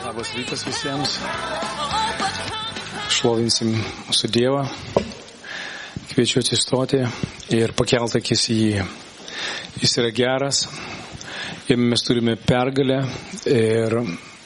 Labas rytas visiems. Šlovinsim mūsų Dievą. Kviečiu atsistoti ir pakelt akis į jį. Jis yra geras. Jame mes turime pergalę. Ir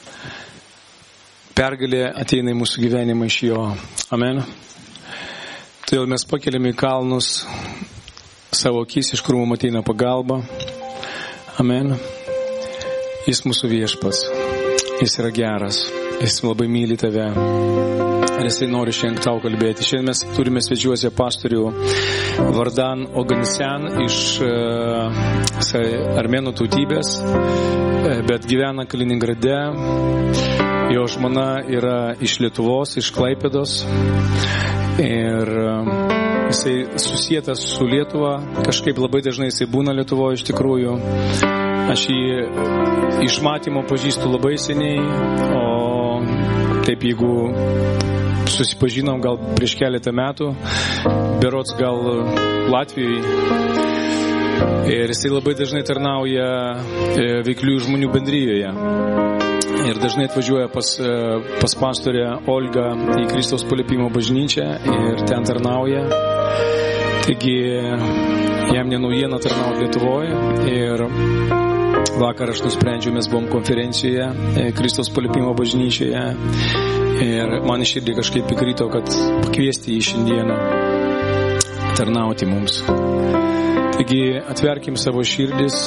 pergalė ateina į mūsų gyvenimą iš jo. Amen. Todėl mes pakeliame į kalnus savo akis, iš kur mums ateina pagalba. Amen. Jis mūsų viešpats. Jis yra geras. Jis labai myli tave. Ir jisai nori šiandien tau kalbėti. Šiandien mes turime svečiuose pastorių Vardan Oganesian iš armėnų tautybės, bet gyvena Kaliningrade. Jo žmona yra iš Lietuvos, iš Klaipėdos. Ir jisai susietas su Lietuva. Kažkaip labai dažnai jisai būna Lietuvoje iš tikrųjų. Aš jį iš matymo pažįstu labai seniai, o taip jeigu susipažinom gal prieš keletą metų, berods gal Latvijoje. Ir jisai labai dažnai tarnauja veikliųjų žmonių bendrijoje. Ir dažnai atvažiuoja pas pastorę Olgą į Kristaus Palėpimo bažnyčią ir ten tarnauja. Taigi jam ne naujiena tarnauti Lietuvoje. Ir vakar aš nusprendžiau, mes buvom konferencijoje Kristaus Palėpimo bažnyčioje. Ir man širdį kažkaip įkrito, kad pakviesti jį šiandieną tarnauti mums. Taigi atverkim savo širdis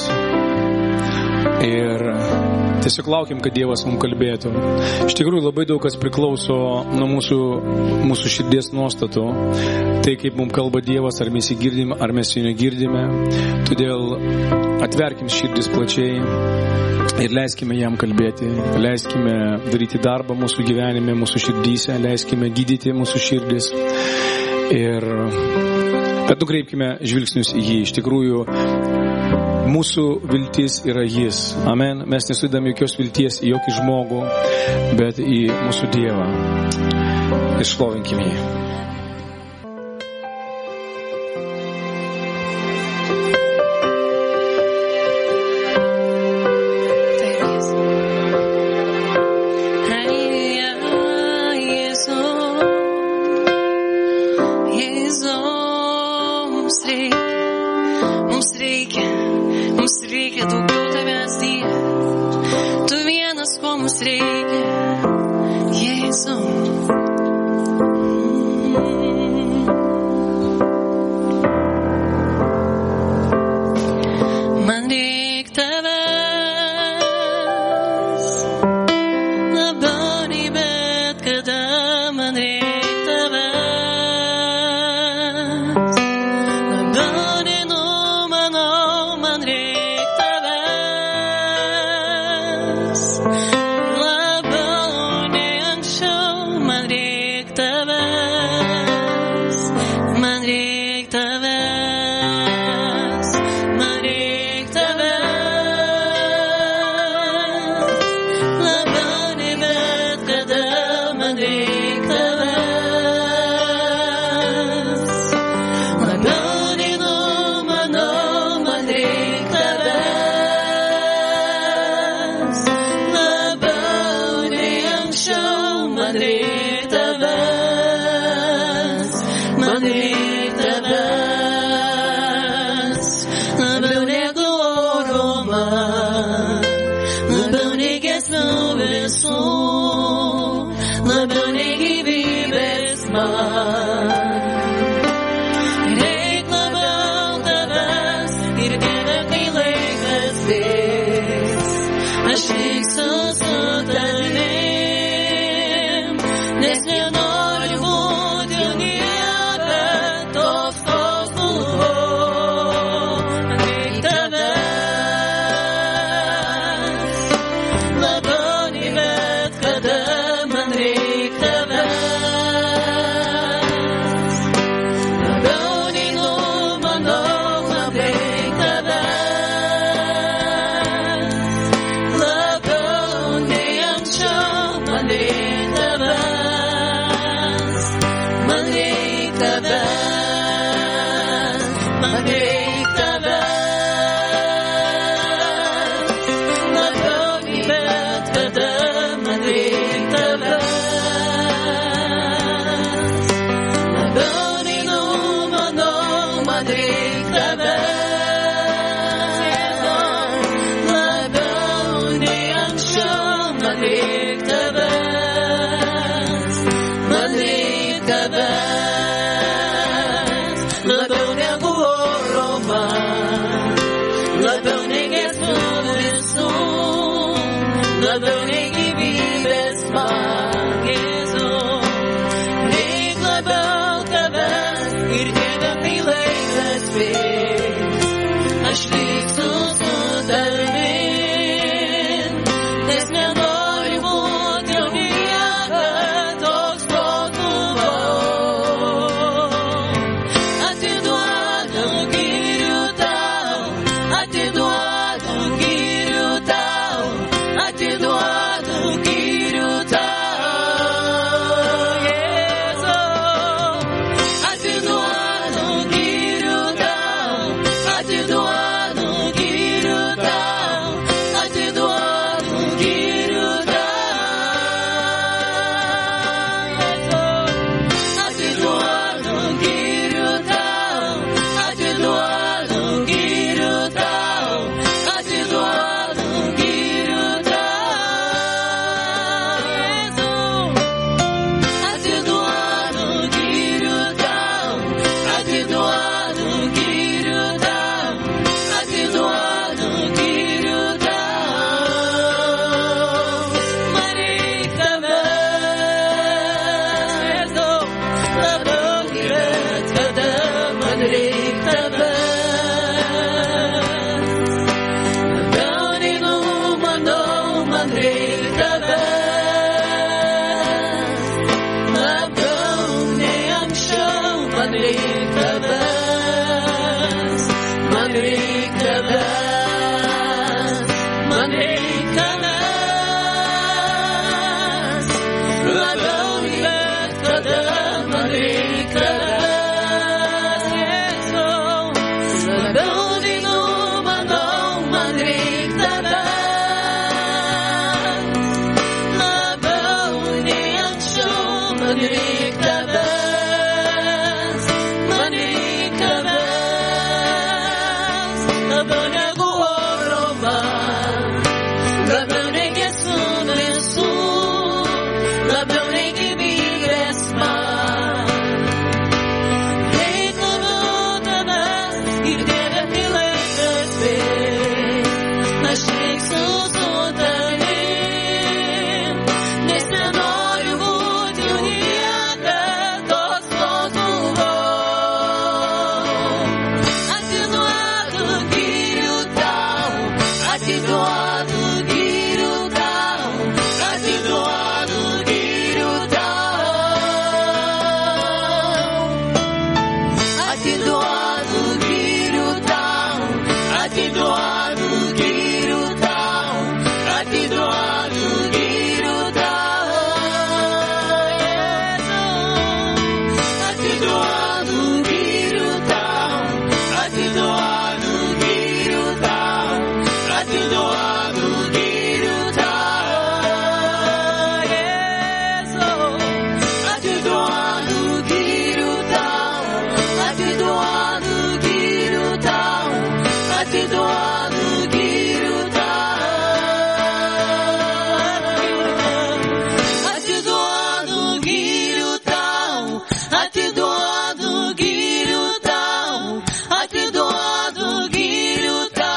ir tiesiog laukim, kad Dievas mums kalbėtų. Iš tikrųjų labai daug kas priklauso nuo mūsų širdies nuostatų. Tai kaip mums kalba Dievas, ar mes jį girdime, ar mes jį negirdime. Todėl atverkim širdis plačiai ir leiskime jam kalbėti. Leiskime daryti darbą mūsų gyvenime, mūsų širdyse. Leiskime gydyti mūsų širdis. Bet nukreipkime žvilgsnius į jį. Iš tikrųjų, mūsų viltis yra jis. Amen. Mes nesudame jokios vilties į jokį žmogų, bet į mūsų Dievą. Išlovinkime jį. Man man reik tavęs, man reik tavęs, labiau negu oro man, labiau nei giesmių visų, labiau nei gyvybės man, Jėzau, reik labiau tavęs ir Dieve, kai laikas bėgs, aš liksiu su tavim, nes nenoriu būti jau niekad toks, koks buvau. Atiduodu gyrių tau, atiduodu gyrių tau, atiduodu gyrių tau, Jėzau. Atiduodu gyrių tau, atiduodu gyrių tau, atiduodu gyrių tau, atiduodu gyrių tau, atiduodu gyrių tau, atiduodu gyrių tau, atiduodu gyrių tau, man reik tavęs, Jėzau, labiau nei bet kada man reik tavęs, labiau nei numanau man reik tavęs, labiau nei anksčiau man reik tavęs, man reik tavęs, man reik tavęs, labiau nei bet kada man reik tavęs, Jėzau, labiau nei numanau man reik tavęs, labiau nei anksčiau man reik tavęs, man reik tavęs, labiau negu oro man, labiau nei giesmių visų, labiau nei gyvybės man. Reik labiau tavęs ir Dieve, kai laikas bėgs, aš liksiu su tavim, nes nenoriu būti jau niekad toks, koks buvau. Atiduodu gyrių tau, atiduodu gyrių tau, atiduodu gyrių tau, atiduodu gyrių tau, atiduodu gyrių tau, atiduodu gyrių tau, Jėzau. Atiduodu gyrių tau, atiduodu gyrių tau, atiduodu gyrių tau, Jėzau. Atiduodu gyrių tau, atiduodu gyrių tau, atiduodu gyrių tau, atiduodu gyrių tau, atiduodu gyrių tau, atiduodu gyrių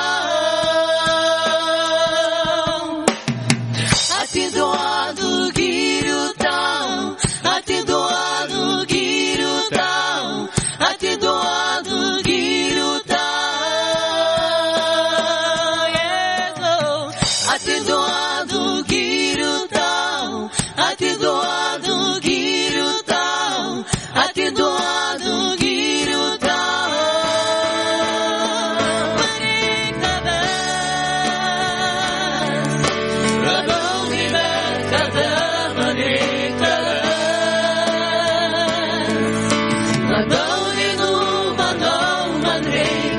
tau, atiduodu gyrių tau, atiduodu gyrių tau, Jėzau. Atiduodu gyrių tau, atiduodu gyrių tau, atiduodu gyrių tau, man reik tavęs, labiau nei bet kada man reik tavęs, labiau nei numanau man reik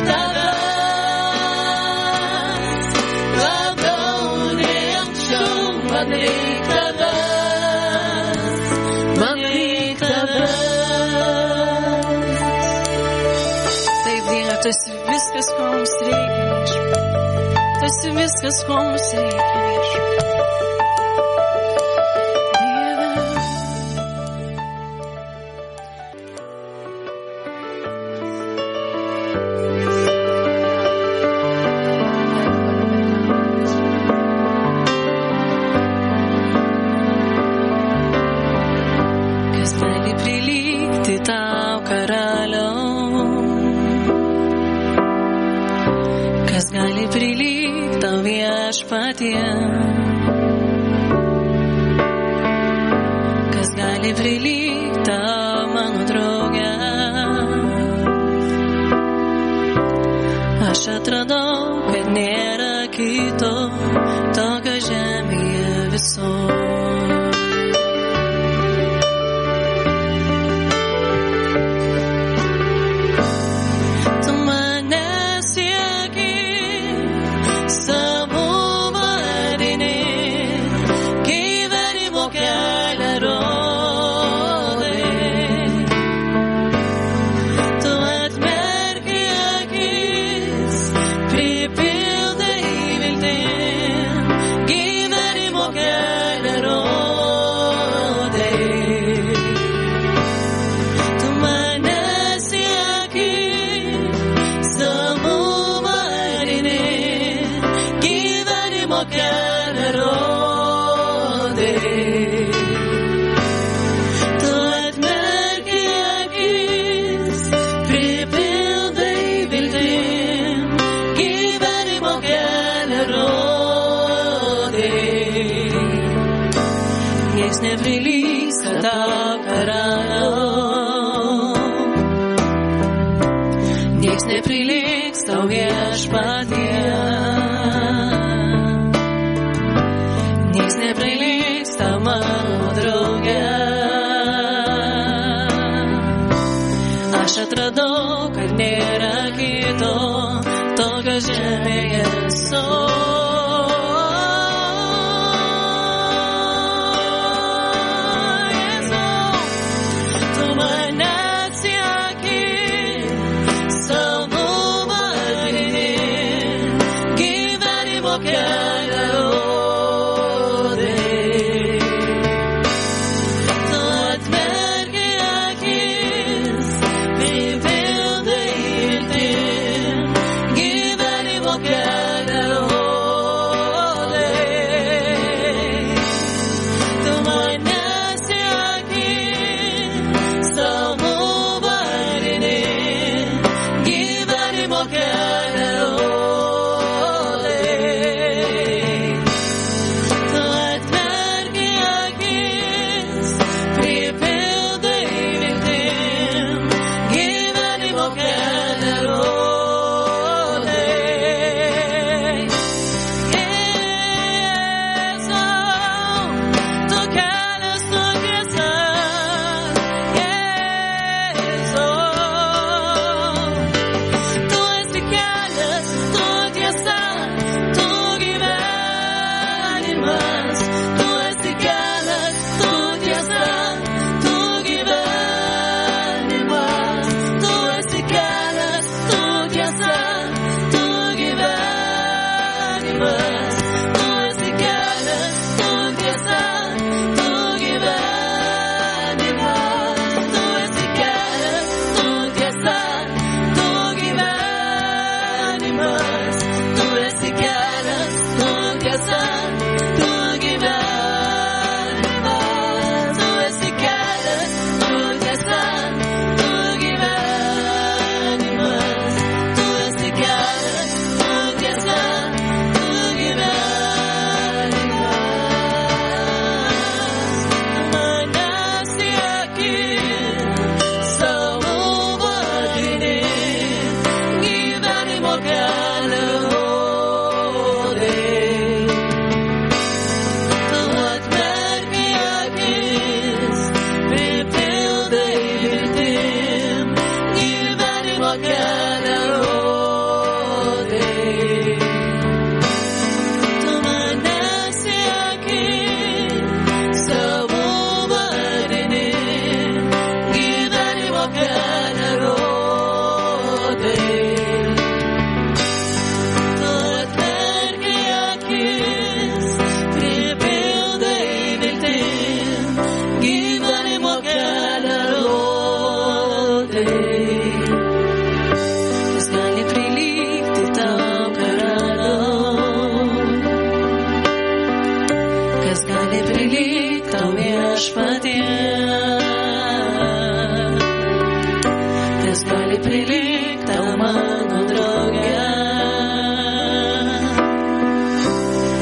tavęs, labiau nei anksčiau man reik tavęs, man reik tavęs. Taip, Dieve, tu esi viskas, ko mums reikia, viešpatie. Tu esi viskas, ko mums reikia, viešpatie. viešpatie, kas gali prilygti tau, mano drauge. Aš atradau, kad nėra kito tokio žemėje visur. Neprilygsta tau, karaliau, nieks neprilygs tau, viešpatie, nieks neprilygs tau, mano drauge. Aš atradau, kad nėra kito tokio žemėje visur. prilyk, prilyk tau mano drauge.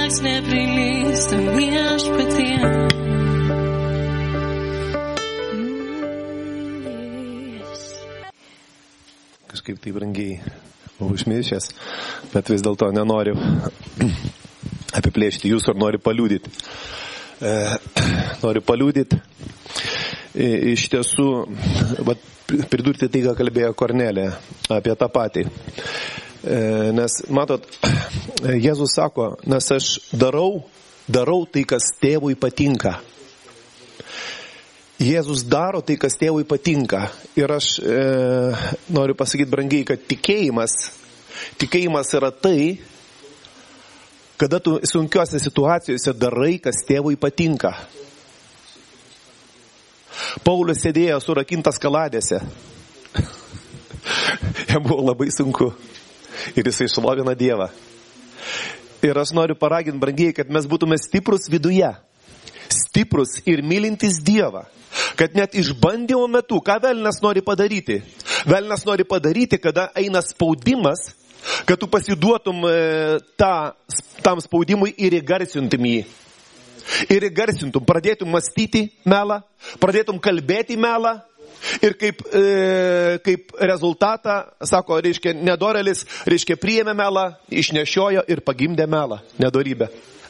mes neprilystam viešpatie. Kažkaip tai brangiai buvau išmiršęs, bet vis dėlto nenoriu apiplėšti jūsų ar noriu paliudyti. Noriu paliudyti. Iš tiesų, pridurti tai, ką kalbėjo Kornelė apie tą patį. Nes, matot, Jėzus sako, nes aš darau tai, kas tėvui patinka. Jėzus daro tai, kas tėvui patinka. Ir aš noriu pasakyti brangiai, kad tikėjimas yra tai, kada tu sunkiuose situacijose darai, kas tėvui patinka. Paulius sėdėjo surakintas kaladėse. Jam buvo labai sunku. Ir jisai šlovina Dievą. Ir aš noriu paraginti, brangiai, kad mes būtume stiprus viduje. Stiprus ir mylintis Dievą. Kad net išbandymo metu, ką velnias nori padaryti? Velnias nori padaryti, kada eina spaudimas, kad tu pasiduotum tam spaudimui ir įgarsintum jį. Ir įgarsintum, pradėtum mąstyti melą, pradėtum kalbėti melą ir kaip rezultatą, sako, reiškia, nedorelis, reiškia, priėmė melą, išnešiojo ir pagimdė melą, nedorybę.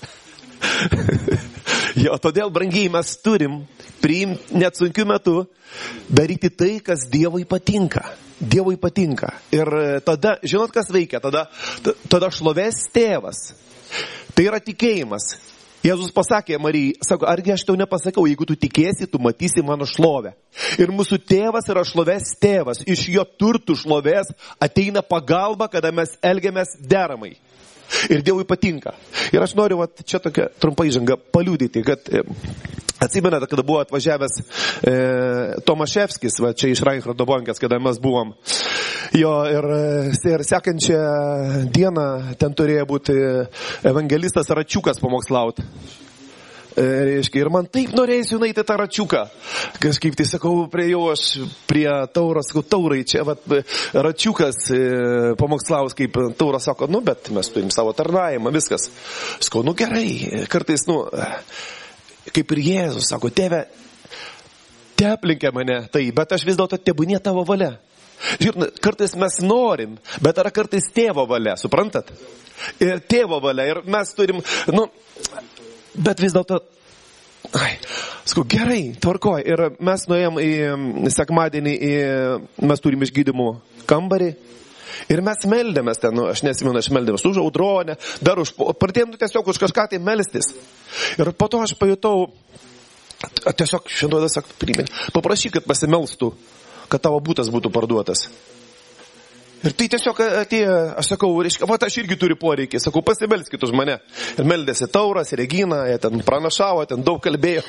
Jo, todėl, brangiai, mes turim priimti net sunkiu metu, daryti tai, kas Dievui patinka. Dievui patinka. Ir tada, žinot, kas veikia? Tada šlovės tėvas. Tai yra tikėjimas. Jėzus pasakė Marijai, sako, argi aš tau nepasakau, jeigu tu tikėsi, tu matysi mano šlovę. Ir mūsų tėvas yra šlovės tėvas. Iš jo turtų šlovės ateina pagalba, kada mes elgiamės deramai. Ir Dievui patinka. Ir aš noriu čia tokią trumpą įžangą paliudyti, kad atsimenate, kada buvo atvažiavęs Tomaševskis, čia iš Reinhardo Bonkės, kada mes buvom. Jo, ir sekančią dieną ten turėjo būti evangelistas Račiukas pamokslauti. Ir man taip norėjusi nueiti tą Račiuką. Kažkaip tai sakau, prie Tauros, sakau, Taurai, čia Račiukas pamokslaus, kaip Tauras sako, bet mes turim savo tarnavimą, viskas. Sakau, gerai, kartais, kaip ir Jėzus, sako, tėve, te aplinkia mane, tai, bet aš vis dėlto tebūnie tavo valia. Žiūrėk, kartais mes norim, bet yra kartais tėvo valia, suprantat? Ir tėvo valia, ir mes turim, bet vis dėlto, sakau, gerai, tvarkoj. Ir mes nuėjom į sekmadienį, mes turim išgydymų kambarį. Ir mes meldėmės ten, aš nesimenu, aš meldėmės už audronę, pradėjom tiesiog už kažką tai melstis. Ir po to aš pajutau, tiesiog šiandien sakau, paprašyk, kad pasimelstų, kad tavo būtas būtų parduotas. Ir tai tiesiog atėjo, aš sakau, reiškia, aš irgi turiu poreikį, sakau, pasimelskit už mane. Ir meldėsi Tauras, Regina, jie ten pranašavo, ten daug kalbėjo,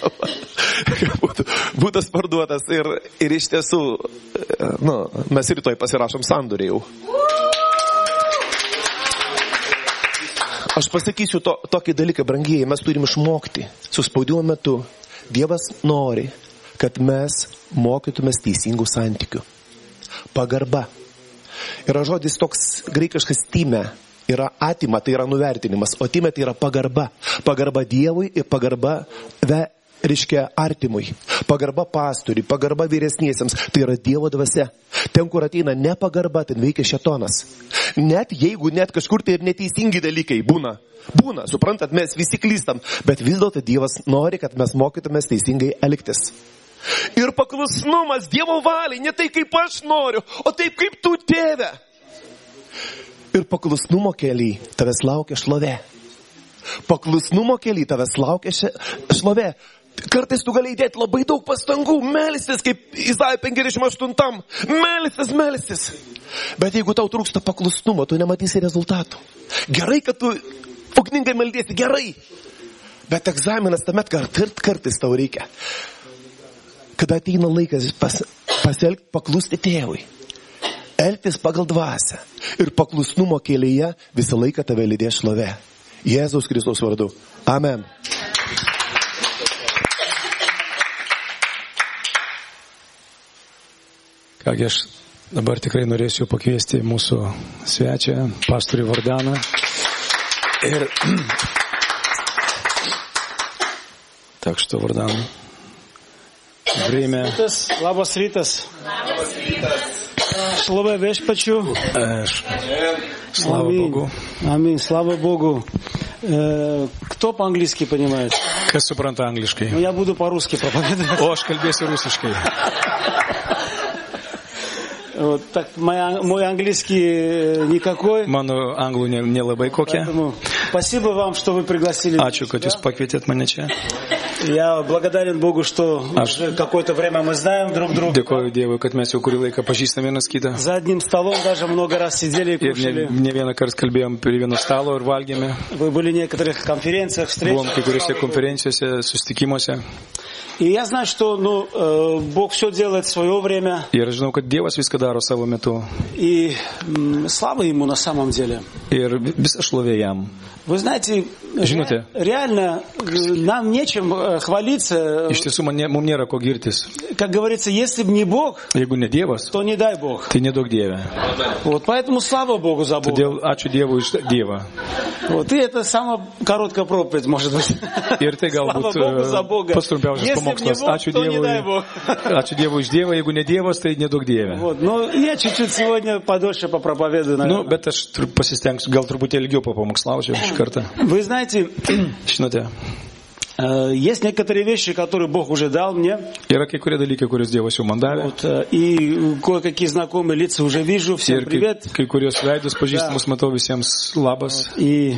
būtas parduotas. Ir iš tiesų, mes rytoj pasirašom sandorį jau. Aš pasakysiu tokį dalyką, brangieji, mes turim išmokti. Su spaudimo metu Dievas nori, kad mes mokytumės teisingų santykių. Pagarba. Yra žodis toks graikiškas time, yra atima, tai yra nuvertinimas, o time tai yra pagarba. Pagarba Dievui ir pagarba reiškia artimui. Pagarba pastoriui, pagarba vyresniesiems, tai yra Dievo dvasia. Ten, kur ateina nepagarba, ten veikia šėtonas. Net jeigu kažkur tai ir neteisingi dalykai būna, suprantat, mes visi klystam, bet vis dėlto Dievas nori, kad mes mokytumės teisingai elgtis. Ir paklusnumas Dievo valiai, ne tai kaip aš noriu, o taip kaip tu, tėve. Ir paklusnumo keliai tavęs laukia šlovė. Paklusnumo keliai tavęs laukia šlovė. Kartais tu gali įdėti labai daug pastangų, melstis kaip Izaja 58, melstis. Bet jeigu tau trūksta paklusnumo, tu nematysi rezultatų. Gerai, kad tu ugningai meldiesi, gerai. Bet egzaminas tame kartais tau reikia. Kada ateina laikas pasielgti, paklusti tėvui, elgtis pagal dvasią ir paklusnumo kelyje visą laiką tave lydės šlovė. Jėzaus Kristaus vardu. Amen. Kągi, aš dabar tikrai norėsiu pakviesti mūsų svečią, pastorių Vardaną. Ir Так что, Вардан, время... Labas rytas. Šlovė viešpačiu. Слава Богу. Аминь. Слава Богу. Кто по-английски понимает? Kas supranta angliškai? Ну, я буду по-русски проповедовать. O aš kalbėsiu rusiškai. Вот, так, мой английский никакой. Mano anglų nelabai kokia. Поэтому спасибо вам, что вы пригласили. Ačiū, kad jūs pakvietėt mane čia. Я благодарен Богу, что уже какое-то время мы знаем друг друга. Dėkoju Dievui, kad mes jau kurį laiką pažįstame vienas kitą. За одним столом даже много раз сидели и Ir кушали. ne vieną kartą kalbėjom prie vieno stalo ir valgėme. Вы были в некоторых конференциях, Buvom kai kuriuose встречах. konferencijose, susitikimuose. И я знаю, что Бог все делает в свое время. Ir aš žinau, kad Dievas viską daro savo metu. И слава Ему на самом деле. Ir visa šlovė jam. Вы знаете, Žinote. реально нам нечем хвалиться. Iš tiesų, mums nėra ko girtis. Как говорится, если бы не Бог, Jeigu ne Dievas, то не дай Бог. tai nedaug Dieve. Вот поэтому слава Богу за Бога. Todėl ačiū Dievui už Dievą. Вот, и это самая короткая проповедь, может быть. Ir tai Слава galbūt Богу за Бога. pats trumpiausias Если бы не pamokslas. Бог, Ačiū то не дай Dievui. Бог. Ačiū Dievui už Dievą. Jeigu ne Dievas, tai nedaug Dieve. Вот, но я чуть-чуть сегодня подольше попроповедую, Nu, наверное. bet aš pasistengsiu, gal truputį ilgiau papamokslausiu iš karto. Вы знаете, Žinote, есть некоторые вещи, которые Бог уже дал мне. yra kai kurie dalykai, kuriuos Dievas jau man davė. Вот, и кое-какие знакомые лица уже вижу. Всем Ir привет. kai kurios veidus pažįstamus matau visiems labas. И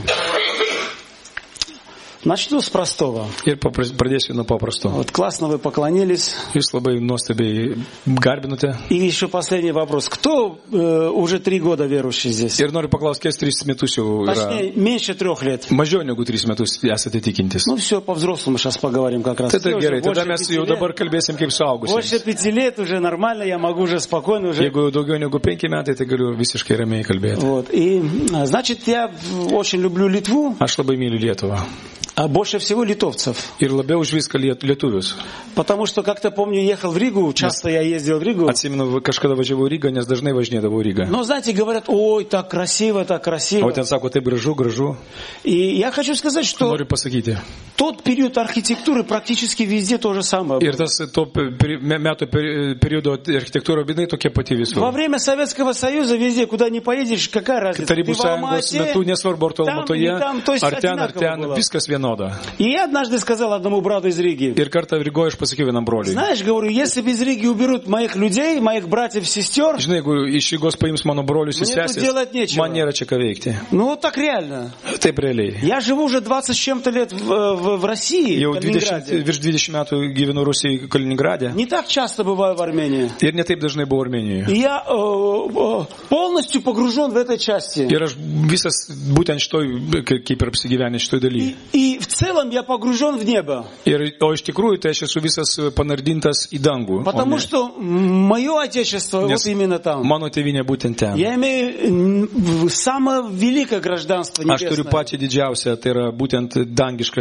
начну с простого. Ir pradėsiu nuo paprasto. Вот классно вы поклонились. Jūs labai nuostabiai garbinote. И еще последний вопрос. Кто уже 3 года верующий здесь? Ir noriu paklausti, kiek 3 metus jau yra. Точнее, меньше 3 лет. Mažiau negu 3 metus esate tikintis. Ну все, по-взрослому сейчас поговорим как раз. Tai Все уже gerai, tada больше mes 5 jau лет. dabar kalbėsim kaip Больше suaugusiems. 5 лет уже нормально, я могу уже спокойно уже. Jeigu jau daugiau negu 5 metai, tai galiu visiškai ramiai kalbėti. Вот. И, значит, я очень люблю Литву, Aš labai myliu Lietuvą. а больше всего литовцев. Ir labiau už viską lietuvius. Потому что, как-то помню, ехал в Ригу, часто я ездил в Ригу. Atsimenu, kažkada važiavau į Rygą, nes dažnai važinėdavau į Rygą. Но, знаете, говорят, ой, так красиво, так красиво. O ten sako, taip gražu, gražu. И я хочу сказать, что Noriu pasakyti. тот период архитектуры практически везде то же самое. Ir tas to metų periodo architektūra jinai tokia pati visur. Во время Советского Союза везде, куда не поедешь, какая разница? Tarybų Ты в sąjungos Алмате, metu nesvarbu, ar tu там Almatoje, или там, то есть ar ten, одинаково было. viskas vienoda. И я однажды сказал одному брату из Риги, Ir kartą Rygoje aš pasakiau vienam broliui. знаешь, говорю, если без Риги уберут моих людей, моих братьев, сестер, Žinai, jeigu iš Rygos paims mano brolius ir Мне тут делать sesės, нечего. man nėra čia ką veikti. ну вот так реально. Taip realiai. Я живу уже 20 с чем-то лет в России, Jau в Калининграде. virš 20 metų gyvenu Rusijoje, Kaliningrade. Не так часто бываю в Армении. Ir netaip dažnai buvau Armenijoje. И я полностью погружен в этой части. Ir aš visas būtent šitoj, kaip ir apsigyvenęs šitoj dalyje. И в целом я погружен в небо. O iš tikrųjų, tai aš esu visas panardintas į dangų. Потому что мое отечество вот Nes именно там. mano tėvynė būtent ten. Я имею самое великое гражданство Aš turiu небесное. pačią didžiausią, tai yra būtent dangišką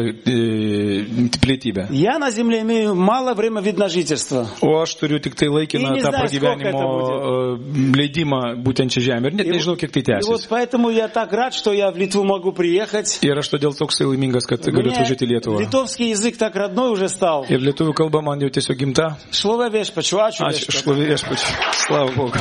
pilietybę. Я на земле имею мало время вид на жительство. O aš turiu tik tai И laikiną не tą знаю, pragyvenimo leidimą būtent čia žemė. Ir net nežinau, kiek tai И вот tęsis. поэтому я так рад, что я в Литву могу приехать. Ir aš todėl toksai laimingas, kad galiu Мне atvažiuoti į Lietuvą. литовский язык так родной уже стал. Ir lietuvių kalba man jau tiesiog gimta. Šlovė viešpačiu, ačiū Aš viešpačiu. šlovė viešpačiu. Slava Bogu.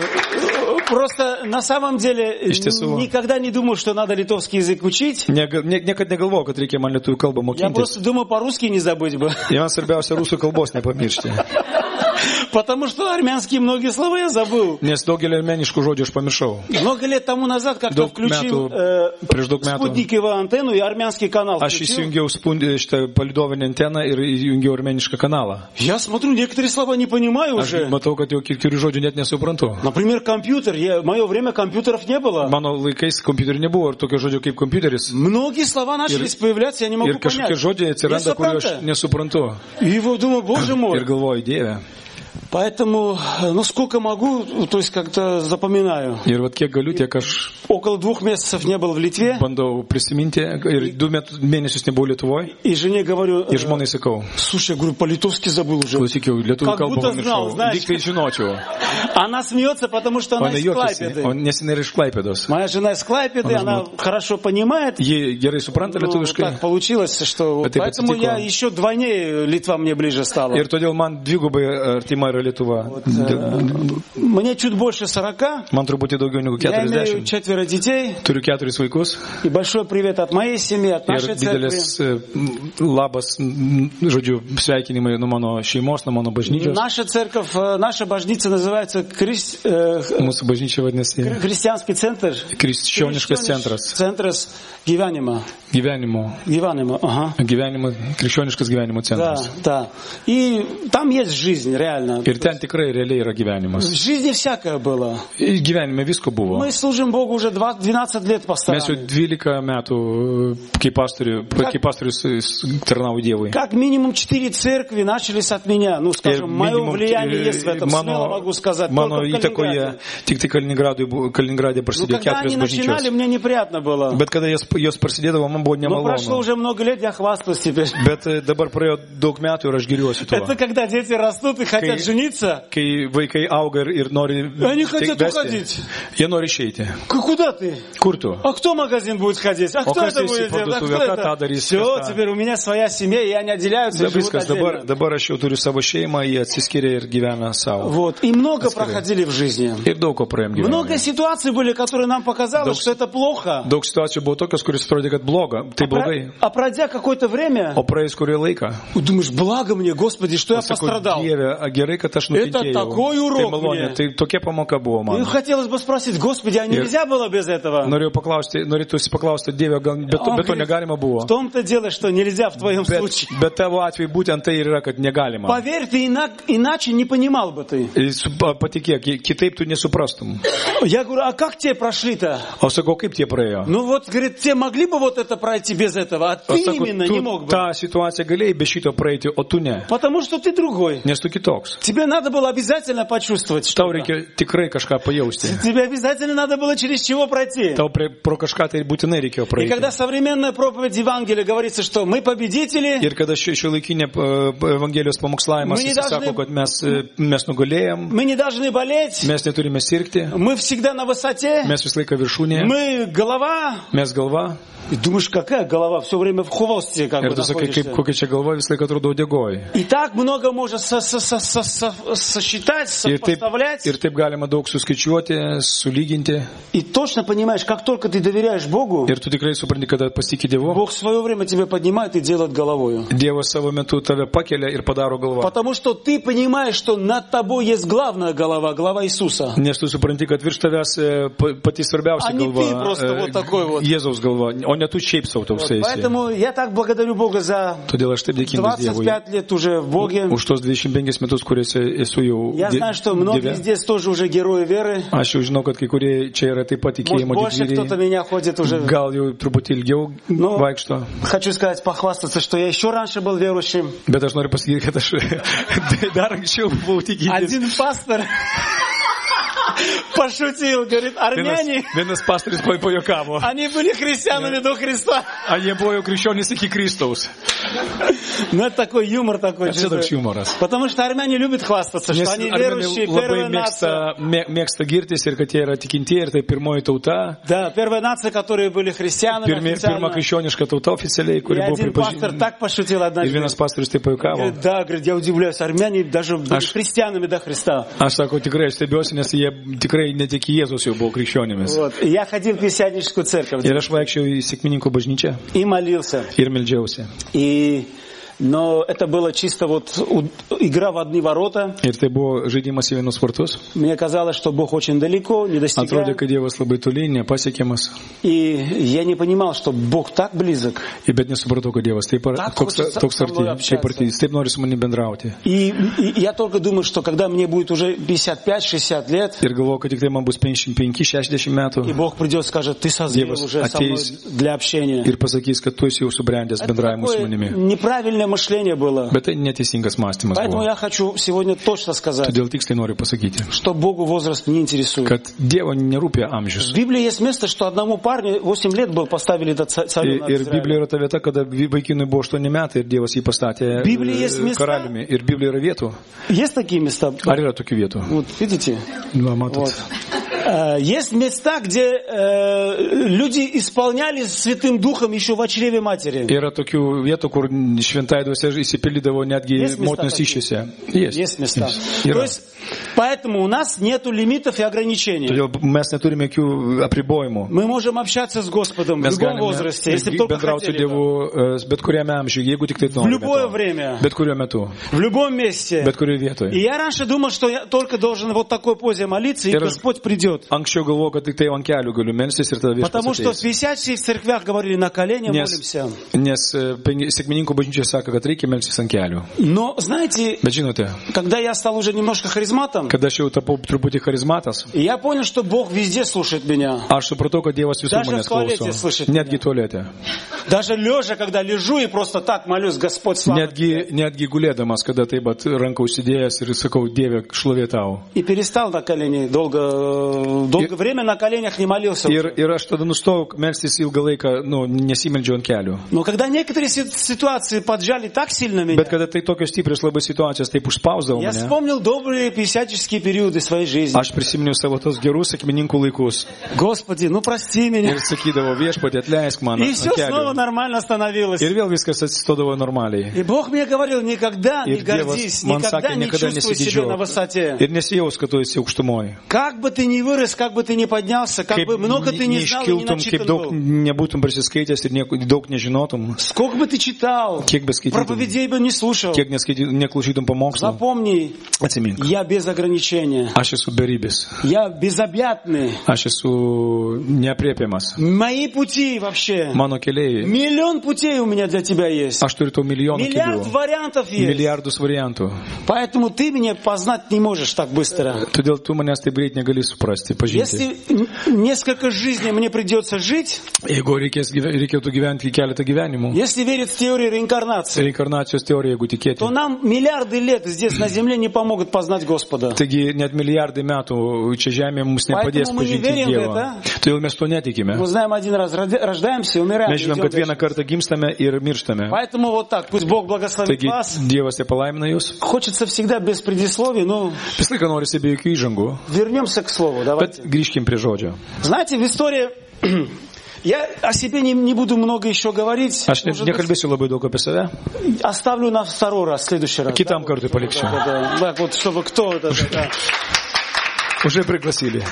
Просто на самом деле tiesų. никогда не думал, что надо литовский язык учить. Niekad negalvojau, kad reikia man lietuvių kalbą Я mokintis. просто думаю, по-русски не забыть бы. Ir man svarbiausia rusų kalbos nepamiršti. Потому что армянские многие слова я забыл. Nes daugelį armeniškų žodžių aš pamiršau. Много лет тому назад как-то Daug включил prieš daug metų спутниковую антенну и армянский канал aš включил. įsijungiau šitą palidovinę anteną ir įjungiau armenišką kanalą. Я смотрю, некоторые слова не понимаю Aš уже. matau, kad jau kiek turiu žodžių net nesuprantu. Например, компьютер. В мое время компьютеров не было. Mano laikais kompiuterių nebuvo ir tokio žodžio kaip kompiuteris. Многие слова начались появляться, я не могу Ir kažkokie понять. žodžiai atsiranda, kuriuos aš nesuprantu. И вот думаю, боже мой. Ir galvoju, Dieve, Поэтому, ну сколько могу, то есть как-то запоминаю. Ir vat kiek galiu, tiek aš Около 2 месяцев не был в Литве. bandau prisiminti. Ir 2 mėnesius nebuvau Lietuvoje. И жене говорю, Ir žmonai sakau, слушай, я говорю, по-литовски забыл уже. klausyk, jau lietuvių Как kalbą будто знал, pamiršau. знаешь. Lyg tai žinočiau. Она смеется, потому что O она ne из juokiasi, Клайпеды. nes jinai yra iš Klaipėdos. Моя жена из Клайпеды, она хорошо понимает. Ji gerai supranta Ну, lietuviškai. так получилось, что Это поэтому подтекло. я еще двойнее Литва мне ближе стала. Ir todėl man dvigubai artima yra Lietuva. Мне чуть больше 40. Man truputį daugiau negu Я имею 40. 4 детей. Turiu 4 vaikus. И большой привет от моей семьи, от нашей Ir церкви. didelis labas, žodžiu, sveikinimai nuo mano šeimos, nuo mano bažnyčios. Наша церковь, наша божница называется Mūsų bažnyčia vadinasi Христианский центр. Krikščioniškas centras. Центрас Гиванima. Gyvenimo. Гиванima, ага. Krikščioniškas gyvenimo Да, centras. да. И там есть жизнь, реально. Ir ten tikrai realiai yra В gyvenimas. жизни всякое было. Ir gyvenime visko buvo. Мы служим Богу уже 12 лет Mes jau постоянно. 12 metų kaip pastorius tarnauju Dievui. Как минимум 4 церкви начались от меня. Ну, скажем, мое влияние есть в этом. Смело могу сказать. Mano Только в Калининграде. įtakoje tik tai Kaliningrade Ну, prasidėjo когда 4 они начинали, bažnyčios. мне неприятно было. Bet kada jos prasidėdavo, man buvo Но прошло nemalonu. уже много лет, я хвастаюсь теперь. Bet dabar praėjo daug metų ir aš giriuosi tuo. Это когда дети растут и хотят жениться. Kai vaikai auga ir nori Они хотят vesti, уходить. jie nori išeiti. Куда ты? Kur tu? А кто в магазин будет ходить? А кто kas это eis į будет делать? А кто parduotuvę, ką tą это? darys, Все, kas tą? теперь у меня своя семья, и они отделяются и Da живут viskas, отдельно. dabar aš jau turiu savo šeimą, jie atsiskiria ir gyvena savo. Вот. И много проходили в жизни. Ir daug ko praėjom Много gyvenime. ситуаций были, которые нам показалось, что это плохо. Daug situacijų buvo tokios, kuris atrodė, kad bloga, tai blogai. А пройдя какое-то время, O praėjus kurį laiką, думаешь, благо мне, Господи, что я sakau, пострадал. Dieve, gerai, kad aš Это nukentėjau. такой урок Tai malonė, мне. tai tokia pamoka buvo И man. хотелось бы спросить, Господи, а нельзя было без этого? Norėtųsi paklausti, Dieve, gal be to negalima buvo. В том-то дело, что нельзя в твоем случае. Bet tavo atveju būtent tai ir yra, kad negalima. Поверь, ты иначе не понимал бы ты. Patikėk, kitaip tu nesuprastum. Я говорю, а как те прошли-то? O sakau, kaip tie praėjo? Ну вот, говорит, те могли бы вот это пройти без этого, а ты O sakau, именно не tu мог бы. tą situaciją galėjai be šito praeiti, o tu ne. Потому что ты другой. Nes tu kitoks. Тебе надо было обязательно почувствовать Tau что-то. reikia tikrai kažką pajausti. Тебе обязательно надо было через чего пройти. Tau pro kažką tai būtinai reikėjo И praeiti. когда современная проповедь Евангелия говорится, что мы победители, Ir kada šiuolaikinė Evangelijos pamokslavimas Мы не jis sako, kad mes nugalėjom, мы не должны болеть, mes neturime sirgti, мы всегда на высоте, mes visą laiką viršūnėje, мы голова. mes galva. И думаешь, какая голова? Все время в хвосте как Ir бы tu sakai, находишься. kokia čia galva visą laiką atrodo uodegoje. И так много можно сосчитать, сопоставлять. Ir taip galima daug suskaičiuoti, sulyginti. И точно понимаешь, как только ты доверяешь Богу, Ir tu tikrai supranti, kada pasitikė Dievu. Бог в свое время тебя поднимает и делает головою. Dievas savo metu tave pakelia ir padaro galvą. Потому что ты понимаешь, что над тобой есть главная голова, голова Иисуса. Nes tu supranti, kad virš tavęs pati svarbiausia А не ты просто galva, вот такой вот. Jėzaus galva, o ne tu šiaip savo toksai esi. Поэтому я так благодарю Бога за Todėl aš taip dėkingas Dievui 25 лет уже в Боге. už tos 25 metus, kuriuose esu jau Я знаю, что многие здесь тоже уже герои веры. Aš jau žinau, kad kai kurie čia yra taip pat Может, tikėjimo больше кто-то didvyriai. меня ходит уже. Gal jau truputį ilgiau Но vaikšto. хочу сказать, похвастаться, что я еще раньше был верующим. Bet aš noriu pasakyti, kad aš dar anksčiau buvau tikintis. Один пастор пошутил, говорит, армяне, Vienas pastorius pajuokavo. они были христианами до Христа. A jie buvo jau krikščionys iki Kristaus. Ну, это такой юмор такой. Čia toks чисто. humoras. Потому что армяне любят хвастаться, Nes что они верующие, armėnai первая labai нация. mėgsta girtis ir kad jie yra tikintieji ir tai pirmoji tauta. Да, первая нация, которые были христианами Pirma официально. krikščioniška tauta oficialiai, И kuri buvo один пастор pripažinta. так пошутил Ir однажды. vienas pastorius taip pajuokavo. Говорит, да, говорит, я удивляюсь, армяне даже были христианами до Христа. Aš sako, tikrai aš stebiuosi, nes jie tikrai ne tik Jėzus jau buvo krikščionimis. Вот. И я ходил в Пятидесятническую церковь Ir aš vaikščiau į Sekmininkų bažnyčią и молился. ir meldžiausi. Но это было чисто вот игра в одни ворота. Ir tai buvo žaidimas į vienus vartus. Мне казалось, что Бог очень далеко, не Atrodė, достигает. kad Dievas labai toli, nepasiekiamas. И я не понимал, что Бог так близок. Bet nesupratau, kad Dievas taip Так хочется toks со мной arti, šiaip общаться. arti, jis taip nori su manimi bendrauti. И я только думаю, что когда мне будет уже 55-60 лет, Ir galvoju, kad tik tai man bus 55-60 и metų Бог придет и скажет, ты созрел Dievas уже со мной ateis для общения. ir pasakys, kad tu esi jau subrendęs Это bendravimu su такое manimi. неправильное неправильное мышление было. Bet tai neteisingas mąstymas Поэтому buvo. я хочу сегодня точно сказать, Todėl tiksliai noriu pasakyti, что Богу возраст не интересует. kad Dievo nerūpia В amžius. Библии есть место, что одному парню 8 лет был поставили до царя над Ir Израилем. Biblijoje yra ta vieta, kada vaikinui buvo 8 metai ir Dievas jį pastatė Biblijoje есть места. karaliumi. Ir Biblijoje yra vietų. Есть такие места? Ar yra tokių vietų? Вот, видите? Na, matot. Вот. Есть места, где люди исполняли Святым Духом еще в чреве матери. Yra tokių vietų, kur šventai dvasia įsipildydavo netgi Есть места motinos такие? iššiose. Есть места. Yra. То есть, поэтому у нас нету лимитов и ограничений. Todėl mes neturime jokių apribojimų. Мы можем общаться с Господом в Mes любом galime возрасте, если бы только bendrauti su хотели. Dievu bet kuriame amžiuje, jeigu tik tai В norime. любое to. время, Bet kuriuo metu, в любом месте. bet kurioje vietoje. И я раньше думал, что я только должен вот такой позе молиться, и Ir- Господь придет. Anksčiau galvojau, kad tik tai ant kelių galiu melstis ir tada Потому viešpats что в ateis. 50 церквях говорили, на колени молимся. Nes sekmininkų bažnyčia sako, kad reikia melstis ant kelių. Но, знаете, Bet žinote, когда я стал уже немножко харизматом, kada aš jau tapau truputį charizmatas, я понял, что Бог везде слушает меня. aš supratau, kad Dievas visur Даже manęs в туалете klauso. слышит Netgi меня. tualete. Даже лежа, когда лежу и просто так молюсь, Господь, слава тебе. Netgi gulėdamas, kada taip pat ranką užsidėjęs ir sakau, Dieve, šlovė tau. И перестал на колени долгое время на коленях не молился. Ir aš tada nustojau melstis ilgą laiką, nesimeldžiau ant kelių. Но когда некоторые ситуации поджали так сильно меня, Bet kada tai tokios stiprios labai situacijos taip užspausdavo я mane, вспомнил добрые пятидесятнические периоды своей жизни. aš prisiminiau savo tos gerus sekmininkų laikus. Господи, ну прости меня. Ir sakydavo, viešpatie, atleisk man И ant все снова kelių. нормально становилось. Ir vėl viskas atsistodavo normaliai. И Бог мне говорил, никогда не Ir Dievas гордись, man никогда sakė, не niekada чувствуй себя на nesididžiuok. высоте. Ir nesijaus, kad tu esi aukštumoje. Как бы ты ни вырос, как бы ты ни поднялся, как бы много ты не знал и не neiškiltum, kaip начитан daug был. nebūtum prisiskaitęs ir daug nežinotum, Сколько бы ты читал, kiek beskaitytum, проповедей бы не слушал. kiek neklausytum pamokslo. Запомни, Atsimink, я без ограничения. aš esu beribis, Я безобъятный. aš esu neapriepiamas. Мои пути вообще. Mano keliai, Миллион путей у меня для тебя есть. aš turiu tau milijonų Миллиард kelių, вариантов есть. milijardus variantų. Поэтому ты меня познать не можешь так быстро. Todėl tu manęs taip greit negali suprasti, pažinti. Если несколько жизней мне придется жить, Jeigu reikėtų gyventi keletą gyvenimų, если верить в теорию реинкарнации, reinkarnacijos teorija, jeigu tikėti, то нам миллиарды лет здесь на земле не помогут познать Господа. taigi net milijardai metų čia žemėje mums nepadės Поэтому мы не pažinti верим в Dievą. это. Todėl mes to netikime. Мы знаем, один раз рождаемся и умираем. Mes žinom, идем kad vieną дальше. kartą gimstame ir mirštame. Поэтому вот так, пусть Бог благословит Taigi вас. Dievas te palaimina jūs. Хочется всегда без предисловий, но Visą laiką norisi be jokių įžangų, вернемся к слову. bet Давайте. grįžkim prie žodžio. Знаете, в истории... Я о себе не буду много еще говорить. Aš Может быть, nekalbėsiu labai daug apie save. оставлю на второй раз, в следующий раз. Kitam kartui paliksiu. Да, так вот, чтобы кто... да. Уже пригласили.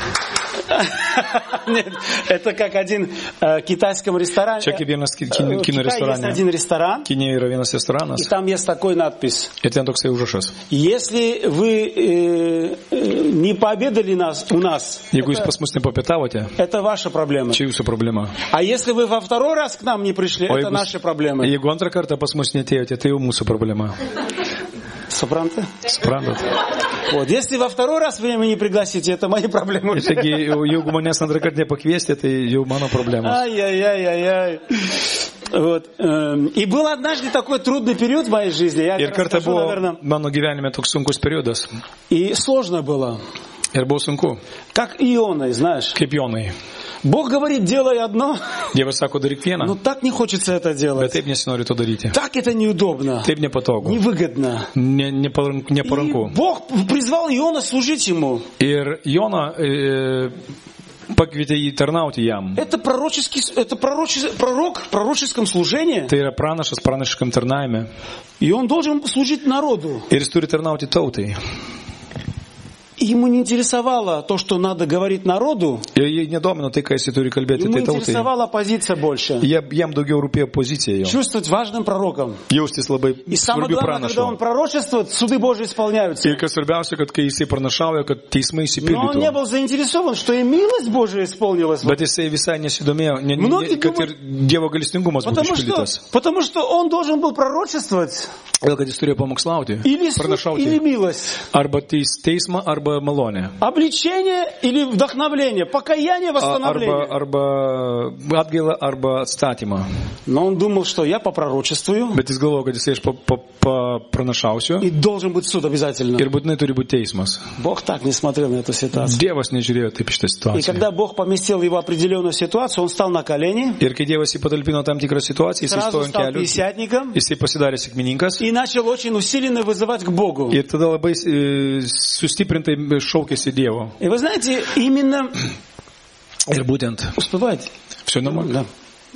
Нет, это как один в китайском ресторане. Čia kaip vienas В Китае есть kino один restorane. ресторан, Kinėje yra vienas и restoranas. там есть такой надпись. Ir ten toksai užrašas. Если вы не пообедали у нас, Jeigu jūs pas mus nepapitavote, это ваша проблема. čia jūsų problema. А если вы во второй раз к нам не пришли, O это наши проблемы. jeigu antrą kartą pas mus netėjote, tai jau mūsų problema. Сопранте? Suprantat? Вот. Если во второй раз вы меня не пригласите, это мои проблемы. Taigi, jeigu manęs antrą kartą nepakviesti, tai jau mano problemos. Ай-яй-яй-яй-яй. Вот. И был однажды такой трудный период в моей жизни. Я Ir это kartą расскажу, buvo наверное. mano gyvenime toks sunkus periodas. И сложно было. Ir buvo sunku, Как Ионой, знаешь. kaip Jonai. Бог говорит, делай одно, Dievas sako, daryk vieną, но так не хочется это bet делать. taip nesinori to daryti. Так это неудобно, Taip nepatogu, невыгодно. neparanku. И Бог призвал Иона служить ему. Ir Joną pakvietė jį tarnauti jam. Это пророк в пророческом служении. Tai yra pranašas pranašiškam tarnavime. И он должен служить народу. Ir jis turi tarnauti tautai. И ему не интересовало то, что надо говорить народу. Ir jį nedomino tai, ką jis turi kalbėti Ему tai tautai. интересовала позиция больше. Jam daugiau rūpėjo pozicija jo. Чувствовать важным пророком. Jaustis labai И самое svarbių главное, когда он pranašų. пророчествует, суды Божьи исполняются. Ir kas svarbiausia, kad kai jisai pranašauja, kad teismai Но он не įsipildytų. был заинтересован, что и милость Божия исполнилась. Bet jisai visai nesidomėjo, Mnogi kad ir Dievo gailestingumas būtų išpildytas. Потому что он должен был пророчествовать Todėl, kad jis turėjo pamokslauti, или суд, pranašauti. или милость. Arba teismą, arba arba malonė. Обличение или вдохновление, покаяние, восстановление. Arba atgaila, arba atstatymą. Но он думал, что я попророчествую, Bet jis galvoja, kad jisai aš pranašausiu и должен быть суд обязательно. ir būtinai turi būti teismas. Бог так не смотрел на эту ситуацию. Dievas nežiūrėjo taip šitą И situaciją. когда Бог поместил его в определенную ситуацию, он встал на колени, Ir kai Dievas jį patalpino tam tikrą situaciją, jisai сразу stojo ant стал kelių, пятидесятником jisai pasidarė sėkmininkas и начал очень усиленно вызывать к Богу. ir tada labai sustiprintai šaukėsi Dievo. И вы знаете, именно... Ir būtent, Успеваете? все нормально. Да.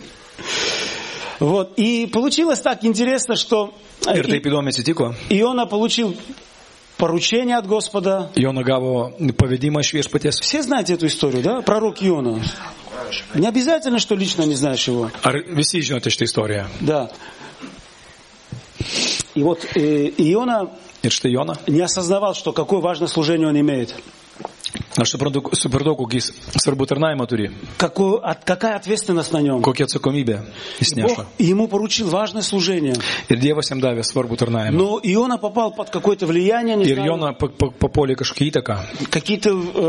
Вот. И получилось так интересно, что Ir taip įdomiai atsitiko. Иона получил поручение от Господа. Jona gavo pavedimą iš viešpaties. Все знаете эту историю, да? Пророк Иона. Не обязательно, что лично не знаешь его. Ar visi žinote šitą istoriją? Да. И вот Иона Ir štai Jona. не осознавал, что какое важное служение он имеет. Aš supratau, kokį svarbų tarnavimą turi. Какая ответственность на нем. Kokia atsakomybė jis neša. Бог ему поручил важное служение. Ir Dievas jam davė svarbų tarnavimą. Но Иона попал под какое-то влияние, не Ir знаю, Jona papuolė kažkokią įtaką. какие-то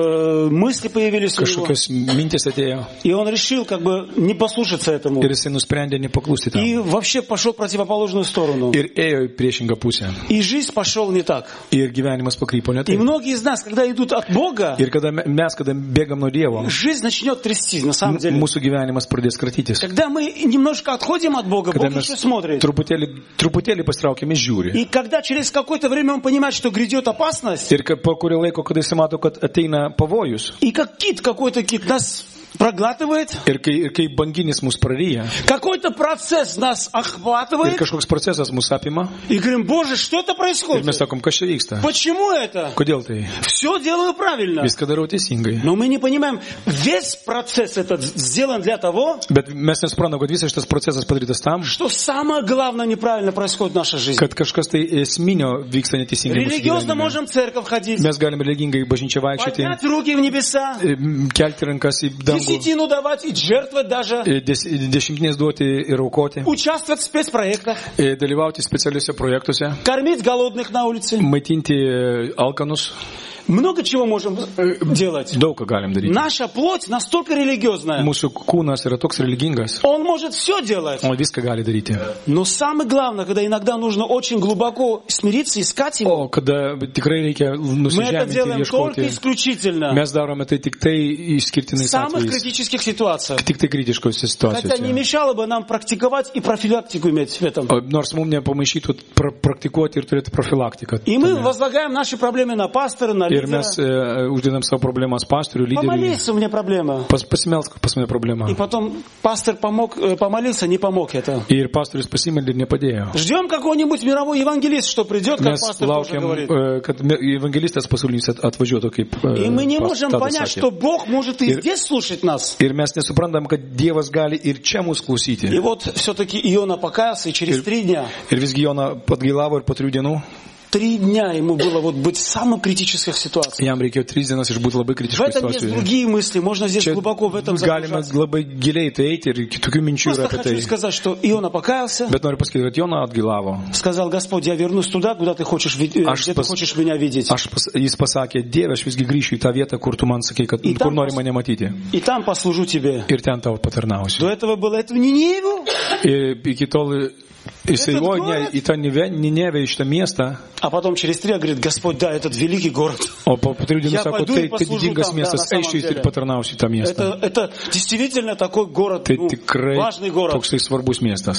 мысли появились у него. Kažkokios mintis atėjo. И он решил как бы не послушаться этому. Ir jisai nusprendė nepaklusti tam. И вообще пошел в противоположную сторону. Ir ėjo į priešingą pusę. И жизнь пошел не так. Ir gyvenimas pakrypo ne И taip. многие из нас, когда идут от Бога, Ir kada bėgam nuo Dievo, жизнь начнет трясти, на самом деле. mūsų gyvenimas pradės kratytis. Когда мы немножко отходим от Бога, Kada Бог mes еще смотрит. truputėlį pasitraukėme, žiūri. И когда через какое-то время он понимает, что грядет опасность, Ir po kurio laiko, kada jis mato, kad ateina pavojus. и как кит какой-то кит нас проглатывает, Ir kai banginis mus praryja. какой-то процесс нас Ir охватывает, kažkoks procesas mus apima. и говорим, Боже, что это Ir mes происходит? sakom, kas čia vyksta. Почему это? Kodėl tai? Все делаю правильно. Viską darau teisingai. Но мы не понимаем, весь процесс этот сделан для того, Bet mes nesuprantam, kad visas šitas procesas padarytas tam, что самое главное неправильно происходит в нашей жизни. kad kažkas tai esminio vyksta neteisingai mūsų Религиозно gyvenime. можем в церковь ходить, Mes galime religingai į bažnyčią vaikščioti, поднять руки в небеса, kelti rankas į dangų, десятину давать и жертвовать даже, dešimtinės duoti ir aukoti, участвовать в спецпроектах, dalyvauti specialiuose projektuose, кормить голодных на улице. maitinti alkanus. Много чего можем делать. Daug ką galim daryti. Наша плоть настолько религиозная. Mūsų kūnas yra toks religingas, Он может все делать. o viską gali daryti. Но самое главное, когда иногда нужно очень глубоко смириться, искать его, O kada tikrai reikia мы это nusižeminti ir делаем только ieškoti, исключительно mes darome tai tik tai išskirtinais в самых atvejais, критических ситуациях. tik tai kritiškose Хотя не situacijose. мешало бы нам практиковать и профилактику иметь в этом. Nors mums nepamaišytų praktikuoti ir turėti profilaktiką. И мы возлагаем наши проблемы на пастора, на Ir лидера. mes uždedam savo problemas pastoriui, lyderiui. Помолись, у меня проблема. Pasimelsk pas mane problemą. И потом пастор помолился, не помог это. Ir pastorius pasimeldė ir nepadėjo. Ждем какой-нибудь мировой евангелист, что придет, как Mes пастор тоже laukiam, говорит. kad evangelistas pasaulinis atvažiuotų kaip И мы не можем Tadas понять, sakė. что Бог может и здесь слушать нас. Ir mes nesuprantam, kad Dievas gali ir čia mūsų klausyti. И вот все-таки Иона покаялся, и через 3 дня, Ir visgi Jona atgailavo ir po 3 dienų 3 дня ему было вот быть в самых критических ситуациях. jam reikėjo 3 dienas išbūti labai В kritiškoje этом есть situacijoje. другие мысли, можно здесь Čia глубоко в этом galima загружаться. labai giliai tai eiti ir kitokių minčių yra Просто apie хочу tai. сказать, что Иона покаялся, Bet noriu pasakyti, kad Jona atgailavo. сказал, Господь, я вернусь туда, куда ты хочешь, где ты хочешь меня видеть. Jis pasakė, Dieve, aš visgi grįšiu į tą vietą, kur tu man sakai, kad kur nori mane matyti. И там послужу тебе. Ir ten tau patarnausiu. До этого было это не его. Ir iki tol jisai Этот buvo город? į tą Ninevę, į šitą miestą, А потом через 3 говорит, Господь, да, этот великий город. o po 3 dienų Я sako, pойду и tai послужу didingas там, miestas, да, на eisiu самом ir деле. patarnausiu į tą miestą. Это действительно такой город, Tai ну, tikrai важный город. toksai svarbus miestas.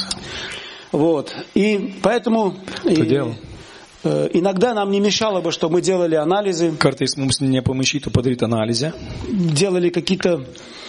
Вот. И поэтому Todėl иногда нам не мешало бы, что мы делали анализы, kartais mums nepamaišytų padaryti analizę, делали какие-то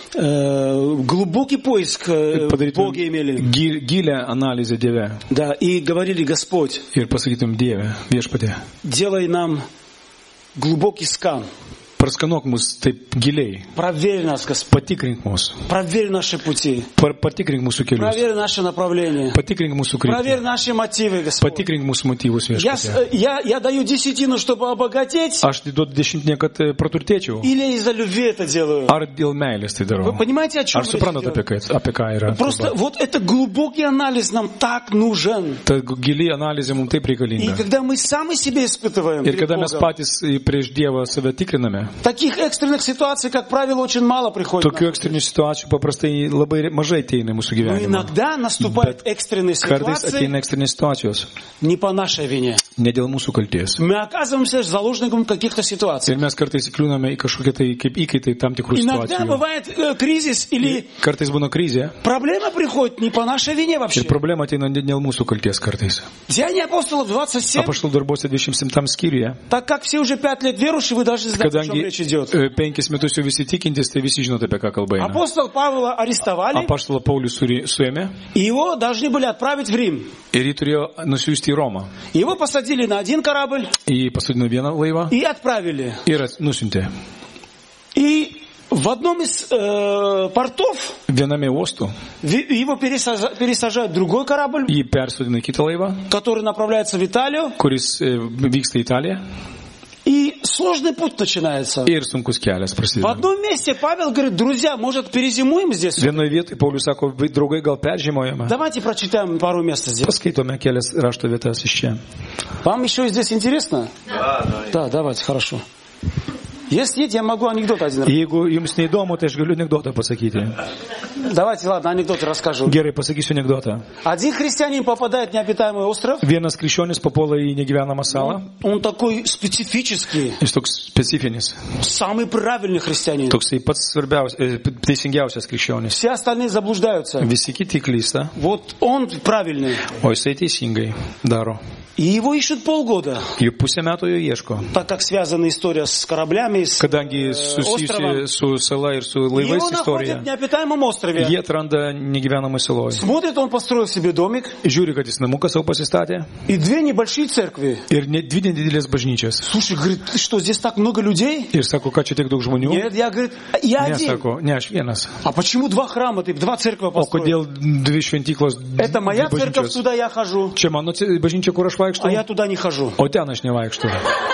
глубокий поиск в padaryti Боге имели. gilę analizę Dieve Да, и говорили, Господь, ir pasakytum Dieve, viešpatė, делай нам глубокий скан. Praskanok mus taip giliai. Проверь нас, Господь. Patikrink mus. Проверь наши пути. Patikrink mūsų kelius. Проверь наше направление. Patikrink mūsų Проверь kryptį. наши мотивы, Господь. Patikrink mūsų motyvus viešpatie. Я даю десятину, чтобы обогатеть, Aš duodu dešimtinę, kad praturtėčiau. или из-за любви это делаю? Ar dėl meilės tai darau? Вы понимаете, о чем Ar речь suprantat, идет? apie ką yra? Просто вот это глубокий анализ нам так нужен. Ta gili analizė mums taip И reikalinga. когда мы сами себе испытываем, Ir перед kada mes Богом, patys prieš Dievą save tikriname, таких экстренных ситуаций, как правило, очень мало приходит. tokių ekstreminių situacijų paprastai labai mažai ateina į mūsų Но gyvenimą. иногда наступают экстренные Kartais ситуации ateina ekstreminės situacijos, не по нашей вине. ne dėl mūsų kalties. Мы оказываемся заложником каких-то ситуаций. Ir mes kartais įkliūname į kažkokią tai kaip įkaitai tam tikrų Иногда situacijų. бывает кризис или Kartais būna krizė проблема приходит не по нашей вине вообще. ir problema ateina ne dėl mūsų kalties kartais. Деяния апостолов 27, Apaštalų darbuose 27 skyriuje, так как все уже 5 лет верующие, вы должны знать, о чем kadangi речь идет. 5 metus jau visi tikintis, tai visi žinote, apie ką kalba eina. Апостол Павла арестовали, Apaštalą Paulių suėmė и его должны были отправить в Рим. ir jį turėjo nusiųsti į Romą. Его посадили на один корабль Jį pasodino vieną laivą и отправили. ir nusiuntė. И в одном из портов Viename uostų его пересажают в другой корабль, jį persodino į kitą laivą, который направляется в Италию, kuris vyksta į Italiją и сложный путь начинается. ir sunkus kelias В prasideda. одном месте Павел говорит: друзья, может, перезимуем здесь? Vienoje vietoje Paulius sako, draugai, gal peržymojame. Давайте прочитаем пару мест здесь. Paskaitome kelias rašto vietas iš čia. Вам еще и здесь интересно? Да, давайте, хорошо. Если нет, я могу анекдот один. Jeigu jums neįdomu, tai aš galiu anekdotą pasakyti. Давайте, ладно, анекдот расскажу. Gerai, pasakysiu anekdotą. Один христианин попадает в необитаемый остров. Vienas krikščionis papuola į negyvenamą salą. Он такой специфический, Jis toks specifinis. самый правильный христианин. Toksai pats svarbiausias, teisingiausias krikščionis. Все остальные заблуждаются. Visi kiti klysta, Вот он правильный. o jisai teisingai daro. И его ищут полгода, Jau pusę metų jo ieško. так как связана история с кораблями, с Kadangi островом. susijusi su sala ir su Его laivais находят istorija, в необитаемом острове. jie atranda negyvenamą saloj. Смотрит, он построил себе домик Žiūri, kad jis namuką savo pasistatė и две небольшие церкви. ir dvi nedidelės bažnyčias. Слушай, говорит, что здесь так много людей? Ir sako, ką čia tiek daug žmonių? Нет, я, говорит, я Ne, один. sako, ne, aš vienas. А почему два храма, ты два церкви O построил? kodėl dvi šventyklos, Это dvi моя церковь, bažnyčios? туда я хожу, Čia mano bažnyčia, kur aš а vaikštau, я туда не хожу. o ten aš nevaikštau.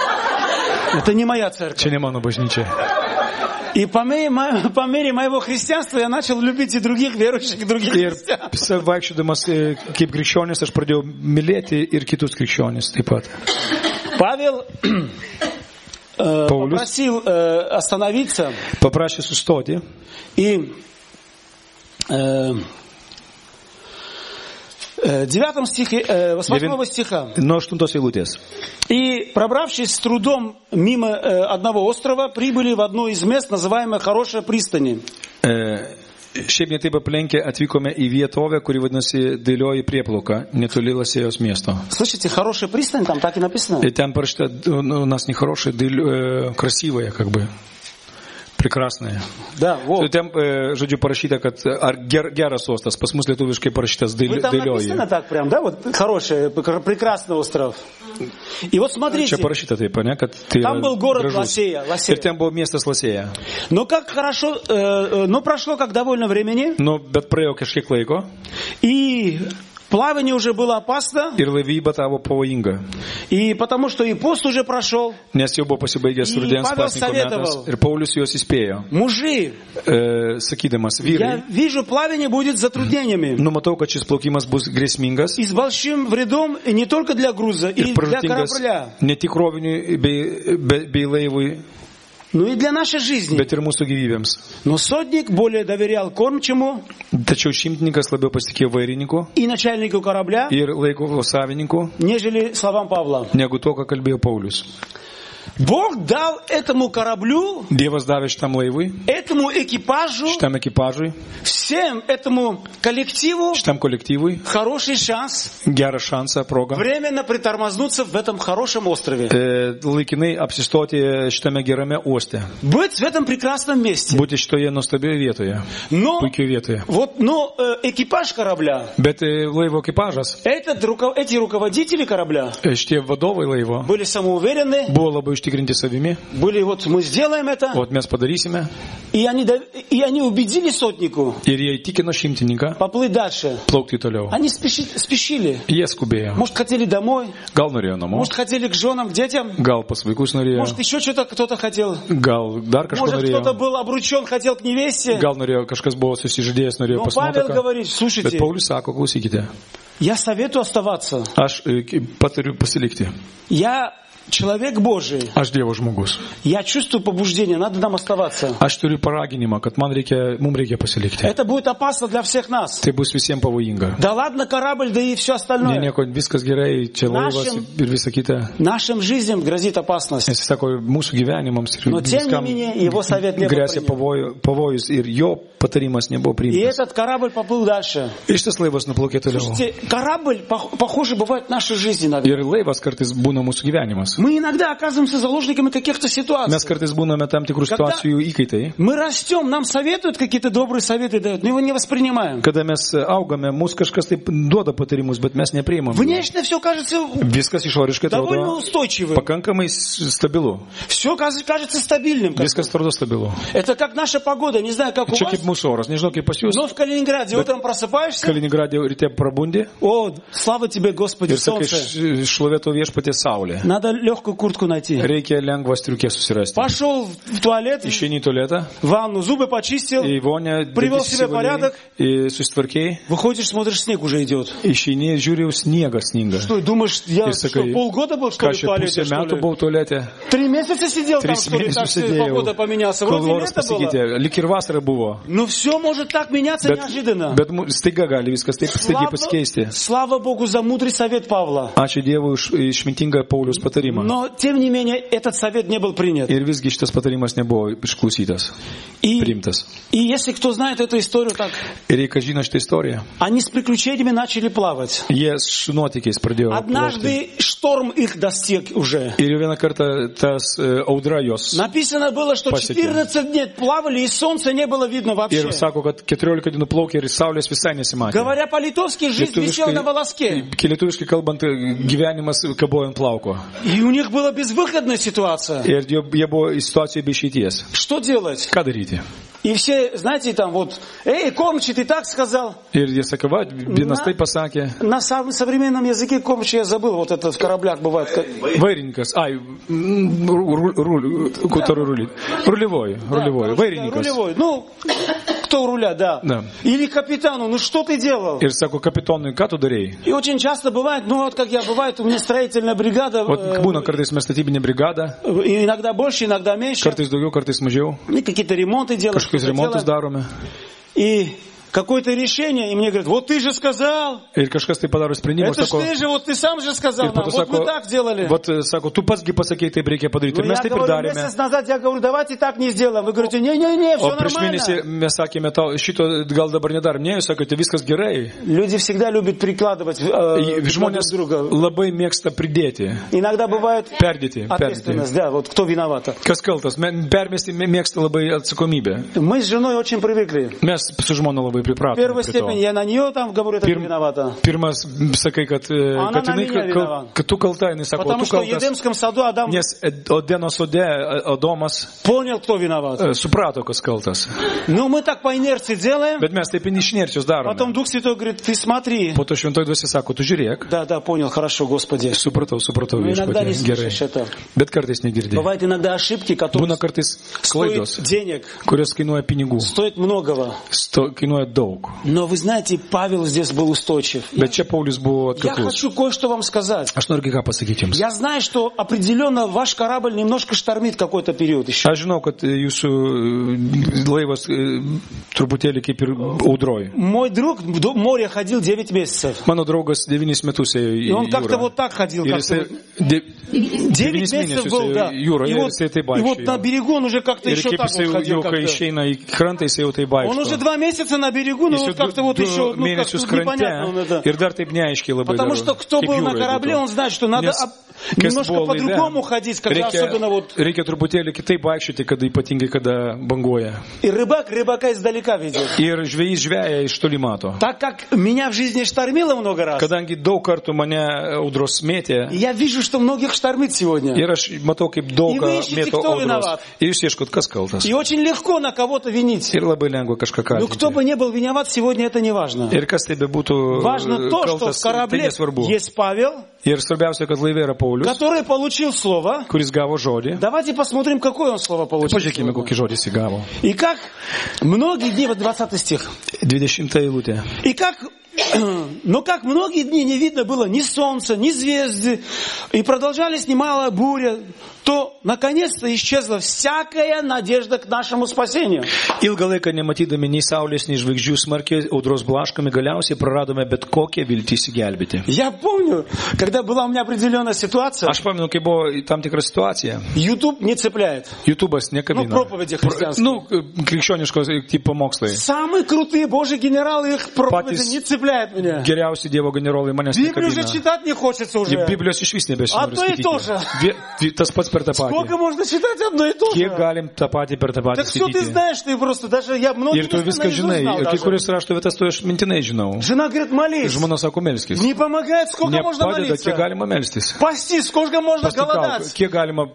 Это не моя церковь. Čia ne mano bažnyčia. И по мере моего христианства я начал любить и других верующих, и других Ir христиан. vaikščiodamas kaip krikščionis, aš pradėjau mylėti ir kitus krikščionis taip pat. Павел Paulius попросил остановиться paprašė sustoti и в 9 стихе, с 8 стиха. nuo 8 eilutės. И, пробравшись с трудом мимо одного острова, прибыли в одно из мест, называемое Хорошая пристань. Šiaip netaip aplenkę atvykome į vietovę, kuri vadinasi Dailioji prieplauka, netoli Lasėjos miesto. Слышите, Хорошая пристань, там так и написано. И там parašyta, у нас не хорошая, красивая, как бы, прекрасная. Да, вот. Ten, žodžiu, parašyta, kad ar geras uostas, pas mus lietuviškai parašytas Вы там Dailioji. написано так прям, да, вот хороший, прекрасный остров. И вот смотрите, Čia parašyta taip, ne, kad tai там был город gražus. Ласея. Ir ten buvo miestas Lasėja. Но как хорошо, но прошло как довольно времени, Nu, bet praėjo kažkiek laiko и плавание уже было опасно, ir laivyba tavo pavojinga. и потому что и пост уже прошел. Nes jau buvo pasibaigęs И rudens Павел pasninko metas. советовал. Ir Paulius juos įspėjo, Мужи, sakydamas, я vyrai, вижу, плавание будет с затруднениями. numatau, kad šis plaukimas bus grėsmingas И с большим вредом и не только для груза, и ir для pražūtingas корабля, ne tik kroviniui bei laivui, но и для нашей жизни. bet ir mūsų gyvybėms. Но сотник более доверял кормчему Tačiau šimtininkas labiau pasitikėjo vairininku и начальнику корабля, ir laiko savininku, нежели словам Павла. negu to, ką kalbėjo Paulius. Бог дал этому кораблю, Dievas davė šitam laivui, этому экипажу, šitam ekipažui, всем этому коллективу šitam kolektyvui хороший шанс gerą šansą, progą временно притормознуться в этом хорошем острове. laikinai apsistoti šitame gerame uoste, Быть в этом прекрасном месте. būti šitoje nuostabioje vietoje, Но, puikioje vietoje. но экипаж корабля, Bet laivo ekipažas, эти руководители корабля šitie vadovai laivo были самоуверены, buvo labai iš užtikrinti savimi. Были вот мы сделаем это, Vat mes padarysime. и они убедили сотнику Ir jie įtikino šimtininką поплыть дальше. plaukti toliau. Они спешили. Jie skubėjo. Может, хотели домой, Gal norėjo namo, может, хотели к женам, к детям, gal pas vaikus norėjo, может, еще что-то кто-то хотел. gal dar kažko Может, кто-то norėjo, был обручен, хотел к невесте. gal norėjo, kažkas buvo susižadėjęs, norėjo Но pas Павел nuotaką. говорит, Bet слушайте, Paulius sako, klausykite, я советую оставаться. aš patariu pasilikti. Я человек Божий. Aš Dievo žmogus. Я чувствую побуждение, надо нам оставаться. Aš turiu paraginimą, kad mums reikia pasilikti. Это будет опасно для всех нас. Tai bus visiems pavojinga. Да ладно корабль, да и все Ne, остальное. nieko, viskas gerai, čia laivas ir visa kita. Нашим жизням грозит опасность. Nes jis sako, mūsų gyvenimams ir Но тем не менее его совет не был grėsia принят. pavojus ir jo patarimas nebuvo И priimtas. этот корабль поплыл дальше. Ir šitas laivas nuplaukė toliau. Слушайте, корабль, похоже, бывает в нашей жизни иногда. Ir laivas kartais būna mūsų gyvenimas. Мы иногда оказываемся заложниками каких-то ситуаций. Mes kartais būname tam tikrų situacijų įkaitai. Мы растем, нам советуют, какие-то добрые советы дают, но его не воспринимаем. Kada mes augame, mūsų kažkas taip duoda patarimus, bet mes nepriimame. Внешне все кажется Viskas išoriškai довольно atrodo устойчивым. pakankamai stabilu. Все кажется стабильным. Viskas atrodo stabilu. Это как наша погода, не знаю, как у Čia вас, kaip mūsų oras, nežinau kaip pas jūs. но в Калининграде утром просыпаешься, Kaliningrade ryte prabundi о, слава тебе, Господи, ir sakai, солнце. šlovėto viešpatie saulė. Надо легкую куртку найти. Reikia lengvą striukę susirasti. Пошел в туалет, Išeini į tualetą, ванну, зубы почистил, į vonę, Привел себе порядок. susitvarkiai, выходишь, смотришь, снег уже идет. išeini, žiūri, sniegas sninga. Что, думаешь, я Ir что, sakai, полгода был, что ką ли, в čia туалете, pusę что metų ли? buvau tualete, 3 месяца сидел там, 3 что ли, так mėnesius что sėdėjau, погода поменялась. kol Вроде oras лето было. pasikeitė, lik ir vasara buvo. Но все может так меняться неожиданно. Bet staiga gali viskas taip staigiai pasikeisti. Слава Богу за мудрый совет Павла. Ačiū Dievui už išmintingą Pauliaus patarimą. Но, тем не менее, этот совет не был принят. Ir visgi šitas patarimas nebuvo išklausytas, priimtas. И если кто знает эту историю так, Ir jei kas žino šitą istoriją, они с приключениями начали плавать. jie su nuotykiais pradėjo plaukti. Однажды шторм их достиг уже. Ir jau vieną kartą tas audra jos. Написано было, что Pasiekė. 14 дней плавали, и солнца не было видно вообще. Ir sako, kad 14 dienų plaukė ir saulės visai nesimatė. Говоря по-литовски, жизнь висела на волоске. Lietuviškai kalbant, gyvenimas kabojo ant plauko. И у них была безвыходная ситуация. Ir jie buvo situacijoje be išeities. Что делать? Ką daryti? И все, знаете, там вот, кормчий, ты так сказал. Ir jie sakė, va, vienas taip pasakė. На самом современном языке кормчий я забыл, вот это в кораблях бывает. Vairininkas, рулевой, vairininkas. Рулевой, ну, кто у руля, да. Да. Или капитану, ну что ты делал? Ir sako, kapitonui, ką tu darėjai? И очень часто бывает, ну вот как я, бывает, у меня строительная бригада, Vat būna kartais mes statybinė brigada, иногда больше, иногда меньше. kartais daugiau, kartais mažiau. И какие-то ремонты делаем. Kažkokius remontus darome. И какое-то решение, и мне говорят, вот ты же сказал. Ir kažkas tai padaro sprendimą, Это ж sako, ты же, вот ты сам же сказал ir po нам, to вот мы sako, так делали. sako, tu pasgi pasakei, taip reikia padaryti. Ir Ну, mes я taip ir говорю, darėme. месяц назад я говорю, давайте так не сделаем. Вы говорите, не-не-не, все O prieš mėnesį нормально. mes sakėme tau, šito gal dabar nedarom. Ne, jūs sakote, viskas gerai. Люди всегда любят прикладывать друг Žmonės друга. labai mėgsta pridėti, Иногда бывает perdėti. ответственность, да, вот кто виноват. Kas kaltas? Permesti mėgsta labai atsakomybę. Мы с женой очень привыкли. Mes su žmona labai В pripratome. первой prie to. степени я на нее там говорю, это не виновата. Pirmas sakai, kad Она на jinai, меня виновата. kad tu kalta, jinai sako, Потому tu что в kaltas. Едемском саду Адам Nes Odeno sode Adomas понял, кто виноват. suprato, kas kaltas. Но мы так по инерции делаем. Bet mes taip iš inercijos darome. Потом Дух Святой говорит, ты смотри. Po to šventoji dvasia sako, tu žiūrėk. Да, понял, хорошо, Господи. Supratau, Но иногда не viešpatie, gerai. слышишь это. Bet kartais negirdėjai. Бывают иногда ошибки, которые Būna kartais стоят klaidos, денег, kurios kainuoja pinigų, стоят многого. kainuoja daug. Но вы знаете, Павел здесь был устойчив. Bet čia Paulius buvo Я atkaklus. хочу кое-что вам сказать. Aš noriu ką pasakyti jums. Я знаю, что определенно ваш корабль немножко штормит какой-то период еще. Aš žinau, kad jūsų laivas truputėlį kaip ir audroj. Мой друг в море ходил 9 месяцев. Mano draugas 9 metus ėjo į И он как-то jūrą. вот так ходил. Ir Как-то jisai вот. 9 9 месяцев mėnesius был, ėjo да. į jūrą И ir вот, jisai taip и вот на vaikščiojo. берегу он уже как-то Ir еще kaip так jisai вот ходил. jau kai как-то. išeina į krantą, jisai jau taip Он уже vaikšto. 2 месяца на берегу, но вот как-то вот еще, ну, как-то непонятно он это. Потому что кто был на корабле, он знает, что надо немножко по-другому ходить, когда особенно вот... Reikia truputėlį kitaip vaikščioti, kada ypatingai, kada banguoja. И рыбак рыбака издалека видит. Ir žvejys žveją iš toli mato. Так как меня в жизни штормило много раз. Kadangi daug kartų mane audros mėtė. Я вижу, что многих штормит сегодня. Ir aš matau, kaip daug mėto audros. Ir jūs ieškot, kas kaltas. И очень легко на кого-то винить. Ir labai lengva kažką kaltinti. Но кто бы не был виноват, сегодня это не важно. Ir kas tai bebūtų важно то, что в корабле есть Павел, ir svarbiausia, kad laive yra Paulius, который получил слово. Kuris gavo žodį. Давайте посмотрим, какое он слово получил. Pažiūrėkime, kokį žodį jis gavo. И как многие дни, вот 20 стих. 20 eilutė. И как, но как многие дни не видно было ни солнца, ни звезды, и продолжались немало буря, то наконец-то исчезла всякая надежда к нашему спасению. Ilgą laiką nematydami nei saulės, nei žvaigždžių smarkiai audros blaškomi, galiausiai praradome bet kokią viltį įsigelbėti. Я помню, когда была у меня определенная ситуация. Aš pamenu, kai buvo tam tikra situacija. YouTube не цепляет. YouTube'as nekabina. Ну, проповеди христианские. Ну, krikščioniškos tipo mokslai. Самые крутые Божьи генералы, их проповеди не цепляют меня. Geriausi Dievo generolai manęs nekabina. Библию уже читать не хочется уже. Biblijos išvis nebesinori skaityti. Одно и то же. Tas pats per tą patį. Сколько можно читать одно и то же? Kiek galim tą patį per tą patį так все ты skaityti. знаешь, ты просто даже я многие Ir tu viską žinai. Ir kai kurios rašto vietas tu aš mintinai žinau. Жена говорит, молись. Žmona sako melskis. Не помогает, сколько можно Nepadeda, молиться. kiek galima melstis. Пасти, сколько можно голодать. Kiek galima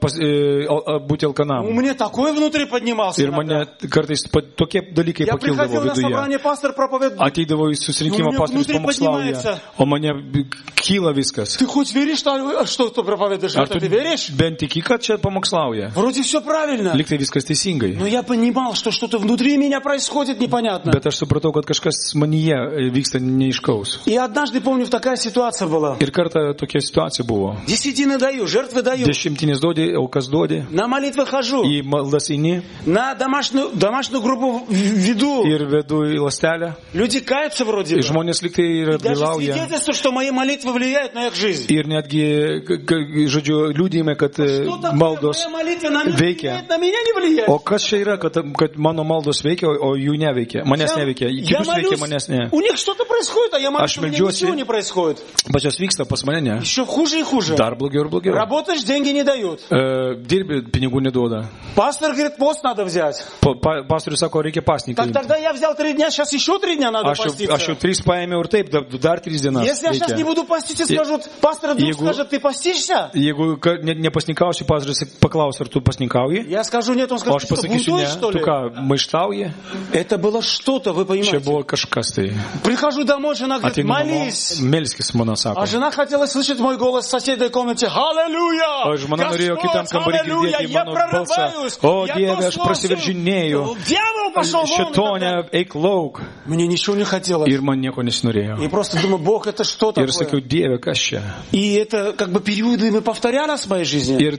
būti alkanam. У меня такое внутри поднимался. Ir mane kartais tokie dalykai Я pakildavo приходил на собрание, viduje. пастор проповедует. Ateidavo į susirinkimą, pastorius pamokslauja, o mane kyla viskas. Ты хоть веришь, что ты проповедуешь? Ar Это tu ты веришь? bent tiki, kad čia pamokslauja? Вроде все правильно. Lyg tai viskas teisingai. Но я понимал, что что-то внутри меня происходит непонятно. Bet aš supratau, kad kažkas manyje vyksta neiškaus. И однажды, помню, такая ситуация была. Ir kartą tokia situacija buvo. Десятины даю, жертвы даю. Dešimtinis duodi, aukas duodi, На молитвы хожу. į maldas eini На домашнюю группу веду. ir vedu į lastelę. Люди каются вроде бы. Žmonės lyg tai ir Даже atgailauja. свидетельство, что мои молитвы влияют на их жизнь. Ir netgi, žodžiu, liūdėjime, kad maldos veikia. На меня не влияет. O kas čia yra, kad mano maldos veikia, o jų neveikia? Manęs neveikia. Kitus veikia, manęs ne. У них что-то происходит, а я молюсь, Aš у меня meldžiuosi. ничего не происходит. Pas jos vyksta, pas mane ne. Еще хуже и хуже. Dar blogiau ir blogiau. Работаешь, деньги не дают. Dirbi, pinigų neduoda. Пастор говорит, пост надо взять. Pastorius sako, reikia pasniką. Так тогда я взял 3 дня, сейчас еще 3 дня надо поститься. Aš jau 3 paėmiau ir taip, dar 3 dienas. Если я сейчас не буду поститься, скажут, пастор вдруг скажет, ты постишься? Jeigu nepasnikausi, pastoris paklaus, ar tu pasnikauji. Я скажу, нет, он O скажет, aš что pasakysiu, бунтуешь, ne, что tu ли? ką, maištauji? Это было что-то, вы Čia понимаете. buvo kažkas tai. Прихожу домой, жена говорит, Ateinu namo, молись. melskis, mano sako. А жена хотела слышать мой голос в соседней комнате. Аллилуйя! O žmona norėjo kitam kambarį girdėti Я mano balsą. прорываюсь. O Я Dieve, aš то prasiveržinėjau. Дьявол пошел вон. Šitone, eik lauk. Мне ничего не хотелось. Ir man nieko nesinorėjo. И просто думаю, Бог, это что Ir такое? sakiau, Dieve, kas čia? И это как бы периодами повторялось в моей жизни. Ir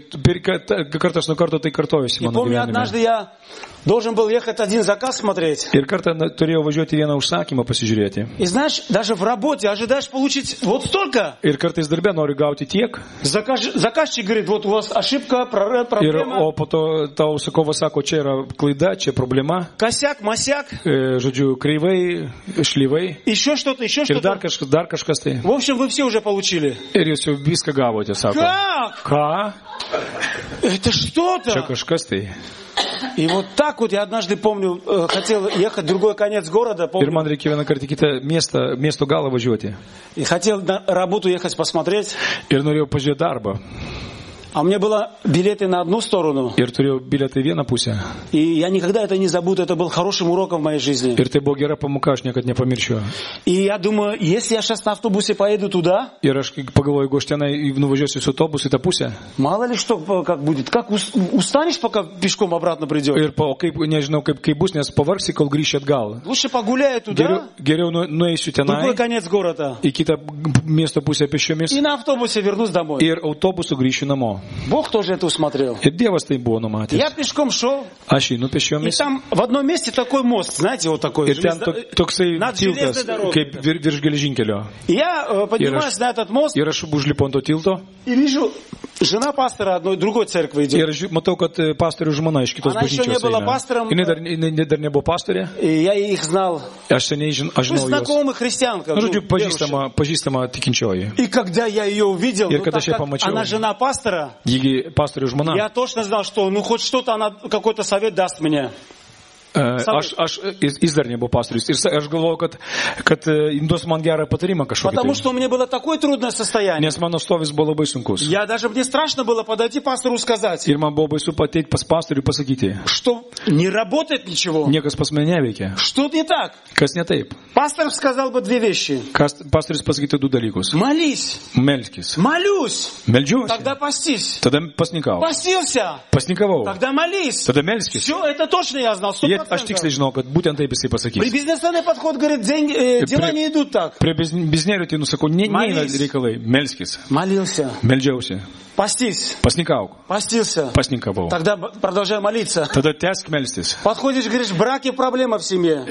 kartas nuo karto tai kartojusi И mano помню, gyvenime. однажды я должен был ехать один заказ смотреть. Ir kartą turėjau važiuoti vieną užsakymą pasižiūrėti. И знаешь, даже в работе ожидаешь получить вот столько. Ir kartais darbę noriu gauti tiek. Заказчик говорит, вот у вас ошибка, проблема. O po to tau užsakovas sako, čia yra klaida, čia problema. Косяк, масяк. Žodžiu, kreivai, šlyvai. Еще что-то, еще Ir dar что-то. kažkas tai. В общем, вы все уже получили. Ir jūs jau viską gavote, sako. Как? Ką? Это Čia что-то. kažkas tai. И вот так вот я однажды помню, хотел ехать в другой конец города, Ir man помню, reikėjo vieną kartą kitą miesto galą važiuoti. и хотел на работу ехать посмотреть. Ir norėjau pažiūrėti darbą. А у меня было билеты на одну сторону. Ir turėjau bilietą į vieną pusę. И я никогда это не забуду, это был хорошим уроком в моей жизни. Ir tai buvo gera pamoka, aš niekada nepamiršiu. И я думаю, если я сейчас на автобусе поеду туда, Ir aš pagalvoju, jeigu aš tenai nuvažiuosiu su autobusu į tą pusę. мало ли что, как будет. Как устанешь, пока пешком обратно придешь? Ir kaip, nežinau, kaip bus, nes pavargsi, kol grįši atgal. Лучше погуляю туда, Geriau nueisiu в другой tenai, конец города. į kitą miesto pusę pėsčiomis. И на автобусе вернусь домой. Ir autobusu grįšiu namo. Бог тоже это усмотрел. Ir Dievas tai buvo numatęs. Я пешком шел, Aš einu и pėsčiomis. там в одном месте такой мост, знаете, вот такой. Ir ten toksai Над tiltas, железной дорогой. kaip virš geležinkelio. И я поднимаюсь на этот мост Ir aš užlipu ant to tilto. и вижу Жена пастора одной другой церкви идет. Ir matau, kad pastorių žmona iš kitos Она еще не bažnyčios была eina. пастором. Jinai dar nebuvo pastorė. И я их знал. Aš seniai aš Ну, žinau jos. знакомая христианка. Nu, žodžiu, верующая. pažįstama tikinčioji. И когда я ее увидел, Ir ну, kada так aš ją как pamačiau. она жена пастора, Jį pastorių žmona. я точно знал, что ну хоть что-то она, какой-то совет даст мне. Jis dar nebuvo pastorius. Ir aš galvoju, kad duos man gerą patarimą kažkokį. Потому что у меня было такое трудное состояние. Nes mano stovis buvo labai sunkus. Мне страшно было подойти пастору сказать, Ir man buvo baisu pateikti pas pastorių pasakyti. что не работает ничего. Niekas pas mane neveikia. Что не так? Kas ne taip? Пастор сказал бы две вещи. Pastorius pasakytų du dalykus. Молись. Melskis. Молюсь. Meldžiausi. Тогда постись. Tada pasnikau. Постился. Pasnikavau. Тогда молись. Tada melskis. Все, это точно я знал. Aš tiksliai žinau, kad būtent taip jisai pasakys. При бизнесменный подход говорит, дела не идут так. Prie biznerių tai nusakau, neina reikalai. Melskis. Молился. Meldžiausi. Постись. Pasnikauk. Постился. Pasnikavau. Тогда продолжай молиться. Tada tęsk melstis. Подходишь, говоришь, в браке проблема в семье.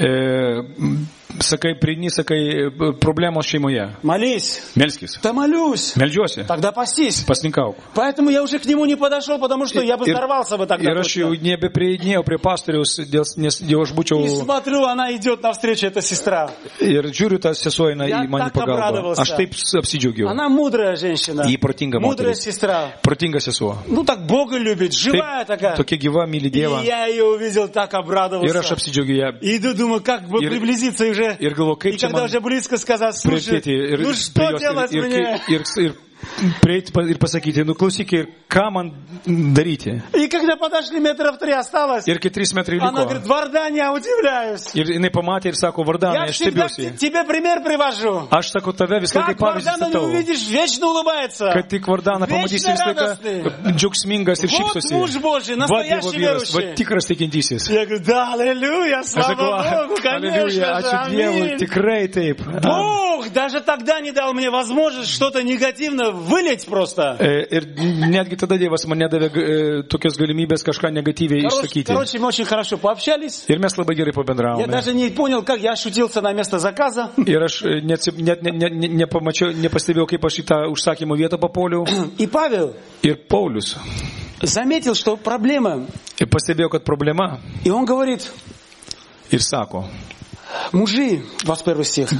Sakai, prieini, sakai, problemos šeimoje. Молись. Melskis. Да молюсь. Meldžiuosi. Тогда постись. Pasnikauk. Поэтому я уже к нему не подошел, потому что я бы взорвался бы тогда. Ir aš jau nebeprieidinėjau prie pastoriaus, nes jau aš būčiau... И смотрю, она идет навстречу, эта сестра. Ir žiūriu, ta sesuo eina Я į mane так pagalbą. обрадовался. Aš taip apsidžiaugiau. Она мудрая женщина. Ji protinga Мудрая moteris. сестра. Protinga sesuo. Ну так Бога любит, живая такая. Tokia gyva, myli Dievą. И я ее увидел, так Ir aš обрадовался. apsidžiaugiau ją. Иду, думаю, как бы приблизиться и уже. Ir galvoju, kaip И čia когда man уже близко сказать, слушай, prieiti ir ну prie что jos делать мне? ir prieiti ir pasakyti, nu klausyk, ką man daryti. И когда подошли метров 3 осталось, Ir kai 3 metrai она liko. говорит, Вардан, я удивляюсь. Ir jinai pamatė ir sako, Vardanai, Я aš всегда stebiuosi. тебе пример привожу. Aš sako, tave visą laiką Как pavyzdį Вардана не statau. увидишь, вечно улыбается. Kad tik Vardaną pamatysi visą laiką džiaugsmingas ir Вот šypsosi. муж Божий, Va Dievo настоящий vyras, va верующий. tikras tikintysis. Я говорю, да, аллилуйя, Aš слава sakau, Богу, aleliuja, конечно же, ačiū Dievui, аминь. tikrai taip. Бог даже тогда не дал мне возможность что-то негативно вылить просто. Ir netgi tada Dievas man nedavė tokios galimybės kažką negatyviai išsakyti. Короче, мы очень хорошо пообщались. Ir mes labai gerai Я pabendravome. даже не понял, как я ошутился на место заказа. Ir aš net nepamačiau, nepastebėjau, kaip aš į tą užsakymo vietą papuoliau. И Павел Ir Paulius. заметил, что проблема. Ir pastebėjau, kad problema. И он говорит, Ir sako, мужи, 21 стих,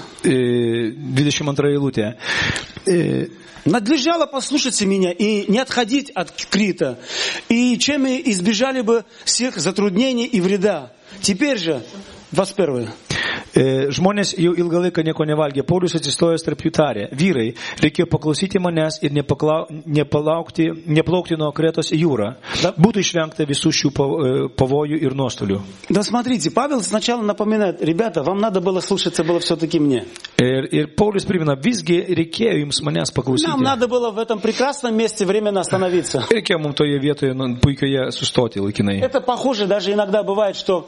22 eilutė. надлежало послушаться меня и не отходить от Крита, и чем мы избежали бы всех затруднений и вреда. Теперь же, 21. Žmonės jau ilgą laiką nieko nevalgė. Paulius atsistojęs tarp jų tarė. Vyrai, reikėjo paklausyti manęs ir neplaukti nuo Kretos į jūrą. Būtų išvengta visų šių pavojų ir nuostolių. Да смотрите, Павел сначала напоминает, ребята, вам надо было слушаться было все-таки мне. Ir Paulius primena, visgi reikėjo jums manęs paklausyti. Нам надо было в этом прекрасном месте временно остановиться. Reikėjo mums toje vietoje puikioje sustoti laikinai. Это похоже, даже иногда бывает, что,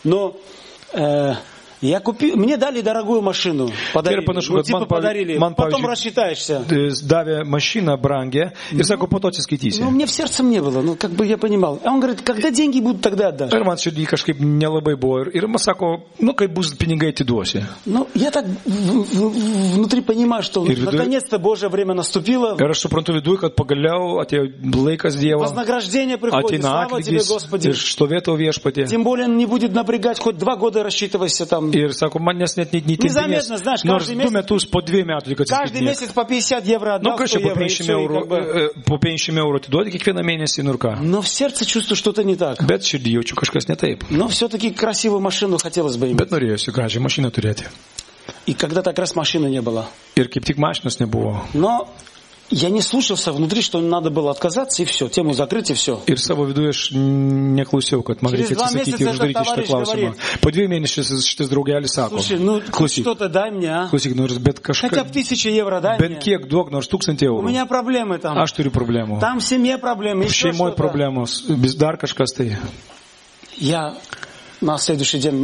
я купил, мне дали дорогую машину, подарили, подарили, потом рассчитаешься. Davė mašiną brangę ir sako, po to atsiskaitysi. Мне в сердце не было, как бы я понимал. А он говорит, когда деньги будут, тогда отдашь. Ir man širdį kažkaip nelabai buvo. Ir man sako, kai bus pinigai atiduosi. Я так внутри понимаю, что наконец-то Божье время наступило. Ir aš suprantu viduje, kad pagaliau atėjo laikas Dievo. Вознаграждение приходит, слава Тебе, Господи. Ir šlovėtau viešpatie. Тем более он не будет напрягать, хоть 2 года рассчитывайся там. Ir sako, manęs net Незаметно, знаешь, nors 2 metus po 2 metų tik atsiskaitinėk. Каждый месяц по 50 евро отдал, 100 евро, и все, po 50 eurų atiduoti kiekvieną mėnesį, nu ir ką. Но в сердце чувствую, что-то не так. Bet širdį jaučiu kažkas ne taip. Но все-таки красивую машину хотелось бы иметь. Bet norėjusi gražią mašiną turėti. И когда-то как раз машины не было. Ir kaip tik mašinos nebuvo. Но я не слушался внутри, что надо было отказаться, и все, тему закрыть, и все. Ir savo viduje aš neklausiau, kad man reikia atsisakyti ir uždaryti šitą klausimą. Po 2 mėnesius šitas draugelis sako, klausyk, что-то дай мне, а? Klausyk, nors bet kažką, хотя бы 1000 евро дай bent мне. kiek duok, nors 1000 eurų. У меня проблемы там. Aš turiu problemų. Там в семье проблемы, еще Šeimoje что-то. problemos, vis dar kažkas tai. Я на следующий день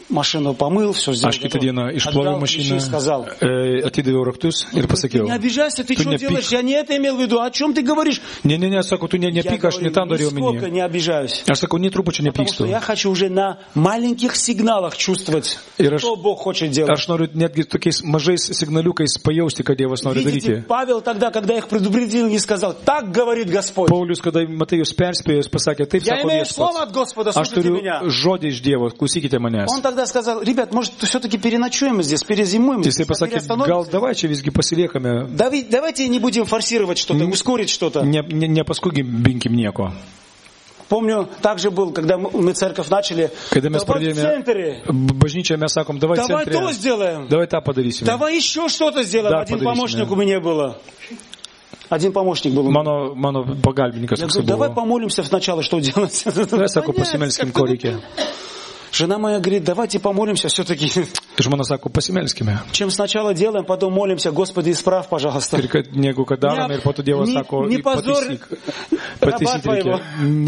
машину помыл, все сделал. Aš kitą dieną išploviau Отдал ключи mašiną, и сказал: atidaviau raktus ir pasakiau. не обижайся, ты Tu что делаешь? Я не это имел в виду. О чем ты говоришь? Ne, sako, tu nepyk, aš ne tą norėjau нисколько minėti. не обижаюсь. Aš sakau, nie trupučiu Потому что nepykstu. я хочу уже на маленьких сигналах чувствовать, Ir aš, что Бог хочет делать. aš noriu netgi tokiais mažais signaliukais pajausti, ką Dievas nori Видите, daryti. Павел тогда, когда их предупредил, не сказал: так говорит Господь. Paulius, kada matai jūs perspėjus, pasakė, taip Я sako имею слово Viešpats. от Господа, Aš слушайте turiu меня. žodį iš Dievo, klausykite manęs. Он тогда сказал: ребят, может, все-таки переночуем здесь, перезимуем здесь, Jisai pasakė, gal davai čia visgi pasiliekame, Давайте не будем форсировать что-то, ускорить что-то. nepaskubinkim nieko. Помню, также был, когда мы церковь начали. Kada mes Давай в pradėjome центре. bažnyčią, mes sakom, davai Давай то centre, сделаем. davai tą padarysime. Давай еще что-то сделаем. Да, Один поdarysime. помощник у меня было. Один помощник был. Mano pagalbininkas Я toksai говорю: давай buvo. помолимся сначала, что делать. Davai, sako, Понять, pasimelskim, как-то ko reikia. Жена моя говорит: давайте помолимся все-таки. Žmona sako, pasimelskime. Чем сначала делаем, потом молимся: Господи, исправь, пожалуйста. Ir kad negu kad darome ir po to Dievas sako, не позор раба pataisyk reikia.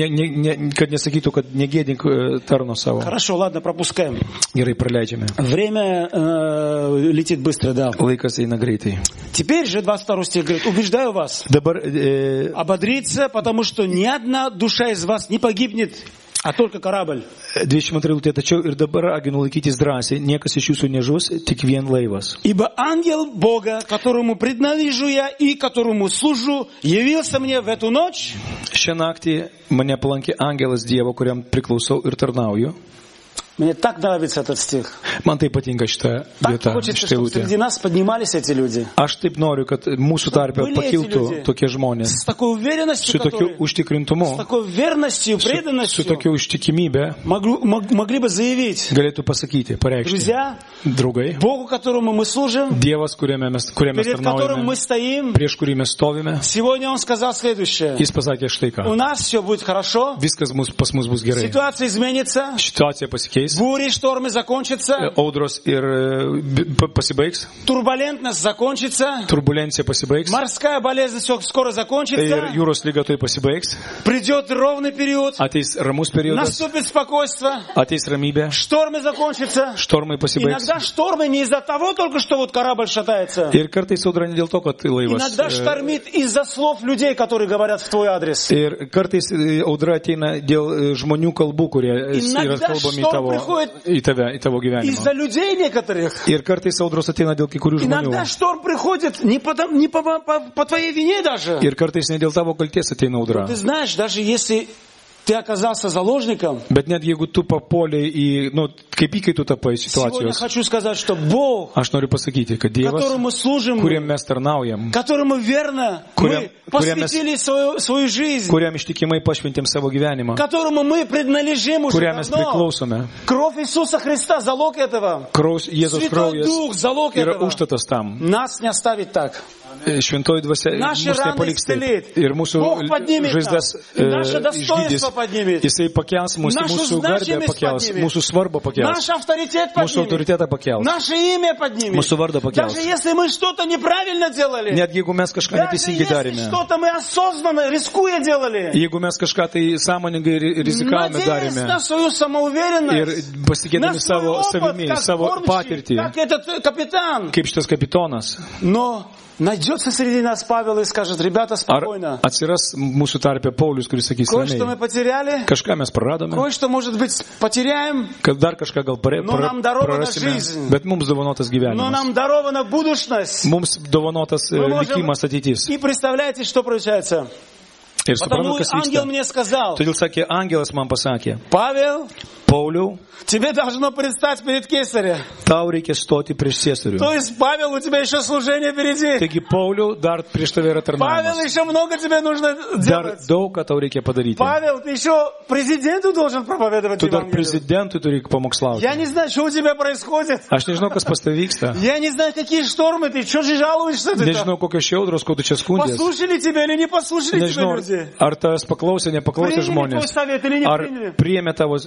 Kad nesakytų, kad negėdink tarno savo. Хорошо, ладно, пропускаем. Gerai, praleidžiame. Время летит быстро, да. Laikas eina greitai. Теперь же 22 стих говорит: убеждаю вас Dabar ободриться, потому что ни одна душа из вас не погибнет, а только корабль. 22 eilutė, tačiau ir dabar raginu laikytis drąsiai, niekas iš jūsų nežus, tik vien laivas. Ибо ангел Бога, которому принадлежу я и которому служу, явился мне в эту ночь. Šią naktį mane aplankė angelas Dievo, kuriam priklausau ir tarnauju. Мне так нравится этот стих. Man tai patinka šitą Так vietą, хочется, šitą чтобы eilutę. среди нас поднимались эти люди. Aš taip noriu, kad mūsų tarpe Были эти pakiltų люди. tokie žmonės. С такой уверенностью, Su tokiu с užtikrintumu, такой верностью, su преданностью tokiu ištikimybė могли бы заявить: galėtų pasakyti, pareikšti. друзья, Draugai, Богу, которому мы служим, Dievas, kuriame mes перед которым мы tarnaujame, стоим, prieš kurį mes stovime, сегодня Он сказал следующее: jis pasakė štai у ką. нас все будет хорошо, Viskas pas mus bus gerai. ситуация изменится, Situacija pasikeis, бури, штормы закончатся, audros ir pasibaigs, турбулентность закончится, turbulencija pasibaigs морская болезнь все скоро ir закончится, jūros lyga tai pasibaigs, придет ровный период, ateis ramus periodas, наступит спокойствие, ateis ramybė, штормы закончатся. štormai pasibaigs. Иногда штормы не из-за того только, что вот корабль шатается. Ir kartais audra ne dėl to, kad laivas. Иногда штормит из-за слов людей, которые говорят в твой адрес. Ir kartais audra ateina dėl žmonių kalbų, kurie yra kalbami į tavo gyvenimą. Из-за людей некоторых. Ir kartais audros ateina dėl kai kurių Иногда žmonių. шторм приходит не по твоей вине даже. Ir kartais ne dėl tavo kalties ateina audra. Ты знаешь, даже если ты оказался заложником, Bet net jeigu tu papuoliai į, kaip įkaitų tapai сегодня situacijos, хочу сказать, что Бог, aš noriu pasakyti, kad Dievas, которому служим, kuriam mes tarnaujam, которому верно мы посвятили свою жизнь, kuriam ištikimai pašventėm savo gyvenimą, которому мы принадлежим уже kuriam mes давно. priklausome. Кровь Иисуса Христа, залог этого. Jėzus Святой kraujas Дух, залог yra этого. užtatas tam. Нас не оставит так. Šventoji dvasia Наши mūsų раны nepaliks taip. исцелит. Ir mūsų Бог поднимет žaizdas нас. Наше išgydys. достоинство поднимет. Jisai pakels mūsų, Нашу mūsų garbę значимость pakels, поднимет. mūsų svarbą pakels, Наш авторитет mūsų поднимет. autoritetą pakels, Наше имя поднимет. mūsų vardą pakels. Даже если мы что-то неправильно делали. Net jeigu mes kažką Даже neteisingai если darėme, что-то мы осознанно, рискуя делали. jeigu mes kažką tai sąmoningai rizikavome Надеясь darėme на свою ir самоуверенность. pasitikėdami На свой savo опыт, savimi, как savo кормчий, patirtį, как этот капитан. kaip šitas kapitonas. Но найдется среди нас Павел и скажет: ребята, Ar спокойно. atsiras mūsų tarpe Paulius, kuris sakys, Кое-что мы ramiai, потеряли, kažką mes praradome, кое-что, может быть, потеряем, kad dar kažką gal Но нам дарована prarasime, жизнь. bet mums dovanotas но gyvenimas. нам дарована будущность. Mums dovanotas Мы можем- likimas ateitis. И представляете, что получается? Ir Потому suprantu, kas ангел vyksta. мне сказал: Todėl sakė, angelas man pasakė, Павел, Pauliau, тебе должно предстать перед кесарем. tau reikia stoti prieš ciesorių. То есть, Павел, у тебя еще служение впереди. Taigi, Pauliau, dar prieš tave yra Павел, tarnavimas. еще много тебе нужно Dar делать. daug, ką tau reikia padaryti. Павел, ты еще президенту должен проповедовать Tu dar Евангелие. prezidentui turi pamokslauti. Я не знаю, что у тебя происходит. Aš nežinau, kas pas tavai vyksta. Я не знаю, какие штормы ты, что же жалуешься ты? Nežinau, kokios šiaudros, ko tu čia skundės. Послушали тебя или не послушали тебя Nežinau, люди? ar tas paklausė, nepaklausė Приняли твой žmonės. совет или не Ar приняли? priėmė tavo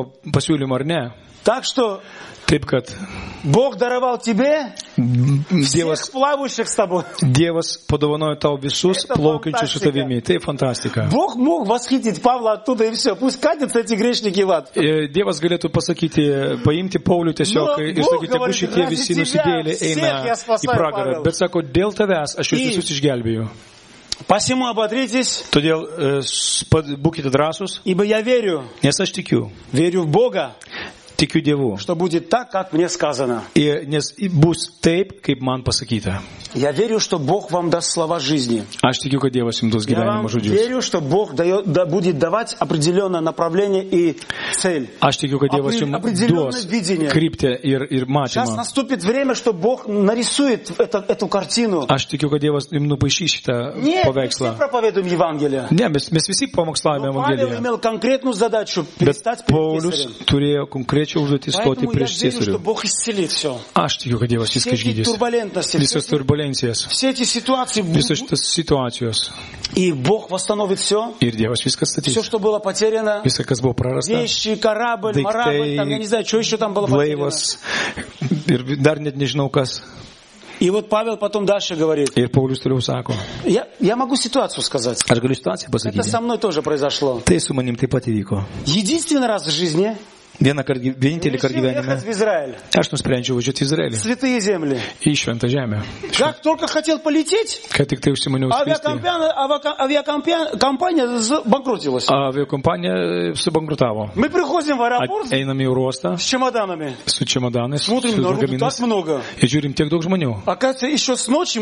to pasiūlymo ar ne. Так что Taip, kad Бог даровал тебе Dievas, всех плавающих с тобой. Dievas padovanojo tau visus Это plaukiančius su фантастика. tavimi. Tai fantastika. Бог мог восхитить Павла оттуда и все. Пусть катятся эти грешники в ад. Dievas galėtų pasakyti, paimti Paulių tiesiog ir sakyti, tegu šitie visi nusidėlė eina į pragarą. Bet sako, dėl tavęs aš jūs visus išgelbėjau. Посему ободритесь, Todėl būkite drąsūs, ибо я верю nes aš tikiu в Бога, tikiu Dievu. что будет так, как мне сказано. Nes bus taip, kaip man pasakyta. Я верю, что Бог вам даст слова жизни. Aš tikiu, kad Dievas jums duos Я gyvenimo вам žodžius. верю, что Бог будет давать определенное направление и цель. Aš tikiu, kad Dievas jums duos kryptį ir Сейчас matymą. наступит время, что Бог нарисует эту картину. Aš tikiu, kad Dievas jums nupaišys šitą Нет, мы все paveikslą. проповедуем Евангелие. Ne, mes visi pamokslavome Но Павел Evangeliją. имел конкретную задачу Bet предстать перед Paulius Кесарем. turėjo konkrečią užduotį stoti Поэтому я prieš верю, что ciesorių. Бог исцелит все. Aš tikiu, kad Dievas Все viską эти išgydys. турбулентности, Visas turbulencijas, все эти ситуации, visas šitas situacijos. и Бог восстановит все. Ir Dievas viską Все, statys. что было потеряно. Visą, kas buvo prarasta. Вещи, корабль, Daiktai, морабль, там, я не знаю, что еще там было потеряно. Laivas. Ir dar net nežinau kas. И вот Павел потом дальше говорит. Ir Paulius toliau sako. Я могу ситуацию сказать. Aš galiu situaciją Это pasakyti. со мной тоже произошло. Tai su manim taip pat įvyko. Единственный раз в жизни Vienintelį kartą решил gyvenime ехать в Израиль. aš nusprendžiau važiuoti į Izraelį. Святые земли. Į šventą žemę. Как только хотел полететь, Kad tik tai užsimaniau skristi. авиакомпания банкротилась. Aviakompanija subankrutavo. Мы приходим в аэропорт Einame į oro uostą с чемоданами. su čemodanais, su Смотрим, народу так lagaminais много. ir žiūrim tiek daug žmonių. Оказывается, еще с ночи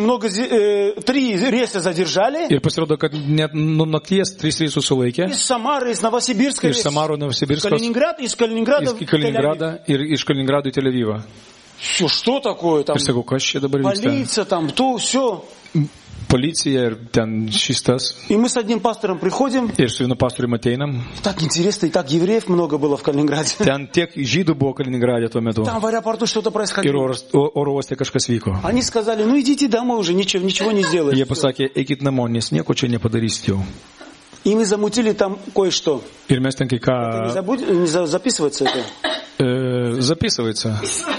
3 рейса задержали. Ir pasirodo, kad net nuo nakties 3 reisus sulaikė. Из Самары, из Новосибирска, Iš Samaro, Novosibirskos, Калининград, из Калининграда в į Kaliningradą ir iš Kaliningrado į Tel Avivą. Все, что такое там? Ir sakau, kas čia dabar vyksta? Полиция, там, то, все. Policija ir ten šis tas. И мы с одним пастором приходим. Ir su vienu pastoriumi ateinam. Так интересно, и так евреев много было в Калининграде. Ten tiek žydų buvo Kaliningrade tuo metu. Там в аэропорту что-то Ir происходило. oro uoste kažkas vyko. Они сказали, ну идите домой уже, ничего не сделаете. Jie pasakė, eikit namo, nes nieko čia nepadarysit jau. И мы замутили там кое-что. Ir mes ten kai Не записывается это? ką записывается.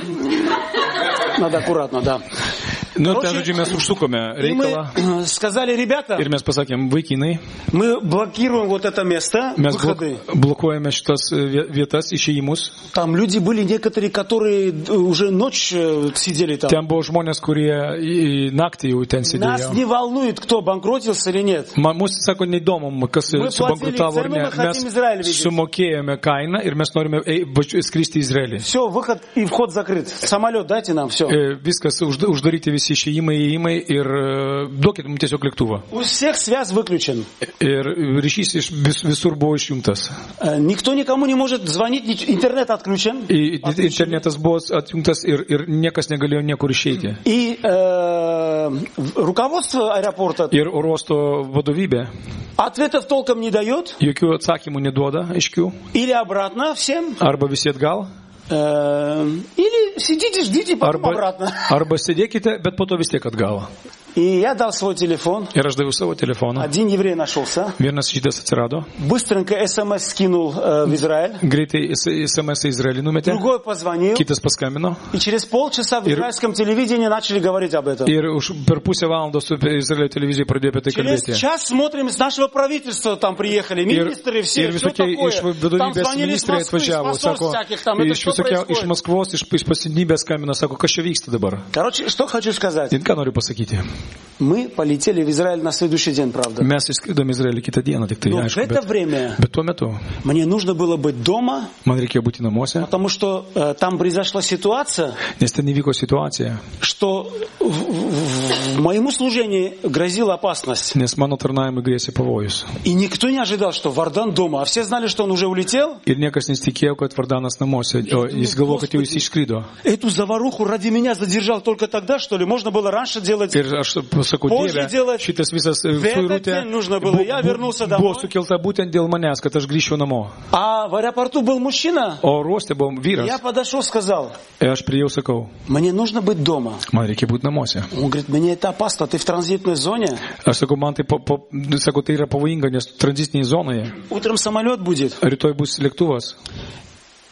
Надо аккуратно, да. Nu, ten, žodžiu, mes užsukome И мы reikalą. сказали, ребята, Ir mes pasakėm, vaikinai, мы блокируем вот это место, mes выходы. blokuojame šitas vietas, išėjimus. Там люди были некоторые, которые уже ночь сидели там. Ten buvo žmonės, kurie į naktį jau ten Нас sėdėjo. не волнует, кто банкротился или нет. Mūsų, sako, neįdomu, kas Мы subankrutavo ar платили ne. цену, мы хотим Израиль Mes видеть. sumokėjome kainą ir mes norime skristi į Izraelį. Все, выход и вход закрыт. Самолет дайте нам, все. Viskas, uždaryti visi išėjimai, įėjimai ir duokit mums tiesiog lėktuvą. У всех связь выключен. Ir ryšys visur buvo išjungtas. Никто никому не может звонить, интернет отключен. Internetas buvo atjungtas ir niekas negalėjo niekur išeiti. И руководство аэропорта Ir oro uosto vadovybė ответов толком не дает. jokių atsakymų neduoda aiškių. Или обратно всем. Arba visi atgal. Или сидите, ждите, потом обратно. Arba sėdėkite, bet po to vis tiek atgal. И я дал свой телефон. Ir aš daviau savo telefoną. Один еврей нашелся. Vienas žydas atsirado. Быстренько СМС скинул в Израиль. Greitai SMS į Izraelį numetė. Другой позвонил. Kitas paskambino. И через полчаса в израильском телевидении начали говорить об этом. Ir per pusę valandos Izraelio televizijoje pradėjo apie tai Через kalbėti. час смотрим, с нашего правительства там приехали, министры все, Ir все visokie iš такое. Там vadovybės звонили с ministrai Москвы, с atvažiavo, посольств sako, всяких там. Это что iš происходит? Maskvos, iš pasienybės skambina, sako, kas čia vyksta dabar. Короче, что хочу сказать. Ir ką noriu pasakyti. Мы полетели в Израиль на следующий день, правда. Mes išskridom į Izraelį kitą dieną, tik tai Но в aišku, это время bet tuo metu мне нужно было быть дома, man reikėjo būti namuose, потому что там произошла ситуация, nes ten įvyko situacija, что в моему служении грозила опасность. nes mano tarnavimui grėsė pavojus. И никто не ожидал, что Вардан дома, а все знали, что он уже улетел. Ir niekas nesitikėjo, kad Vardanas namuose, o jis galvojo, kad jau jis išskrido. Эту заваруху ради меня задержал только тогда, что ли? Можно было раньше делать. Ir aš sakau, Dieve, šitas visas suirutė buvo sukelta būtent dėl manęs, kad aš grįžčiau namo. А в аэропорту был мужчина. O oro uoste buvo vyras. Я подошел, сказал, Ir aš priėjau, sakau, мне нужно быть дома. man reikia būti namuose. Он говорит, мне это опасно, ты в транзитной зоне. Aš sakau, man tai, sakau, tai yra pavojinga, nes tranzitinėje zonoje Утром самолет будет. rytoj bus lėktuvas.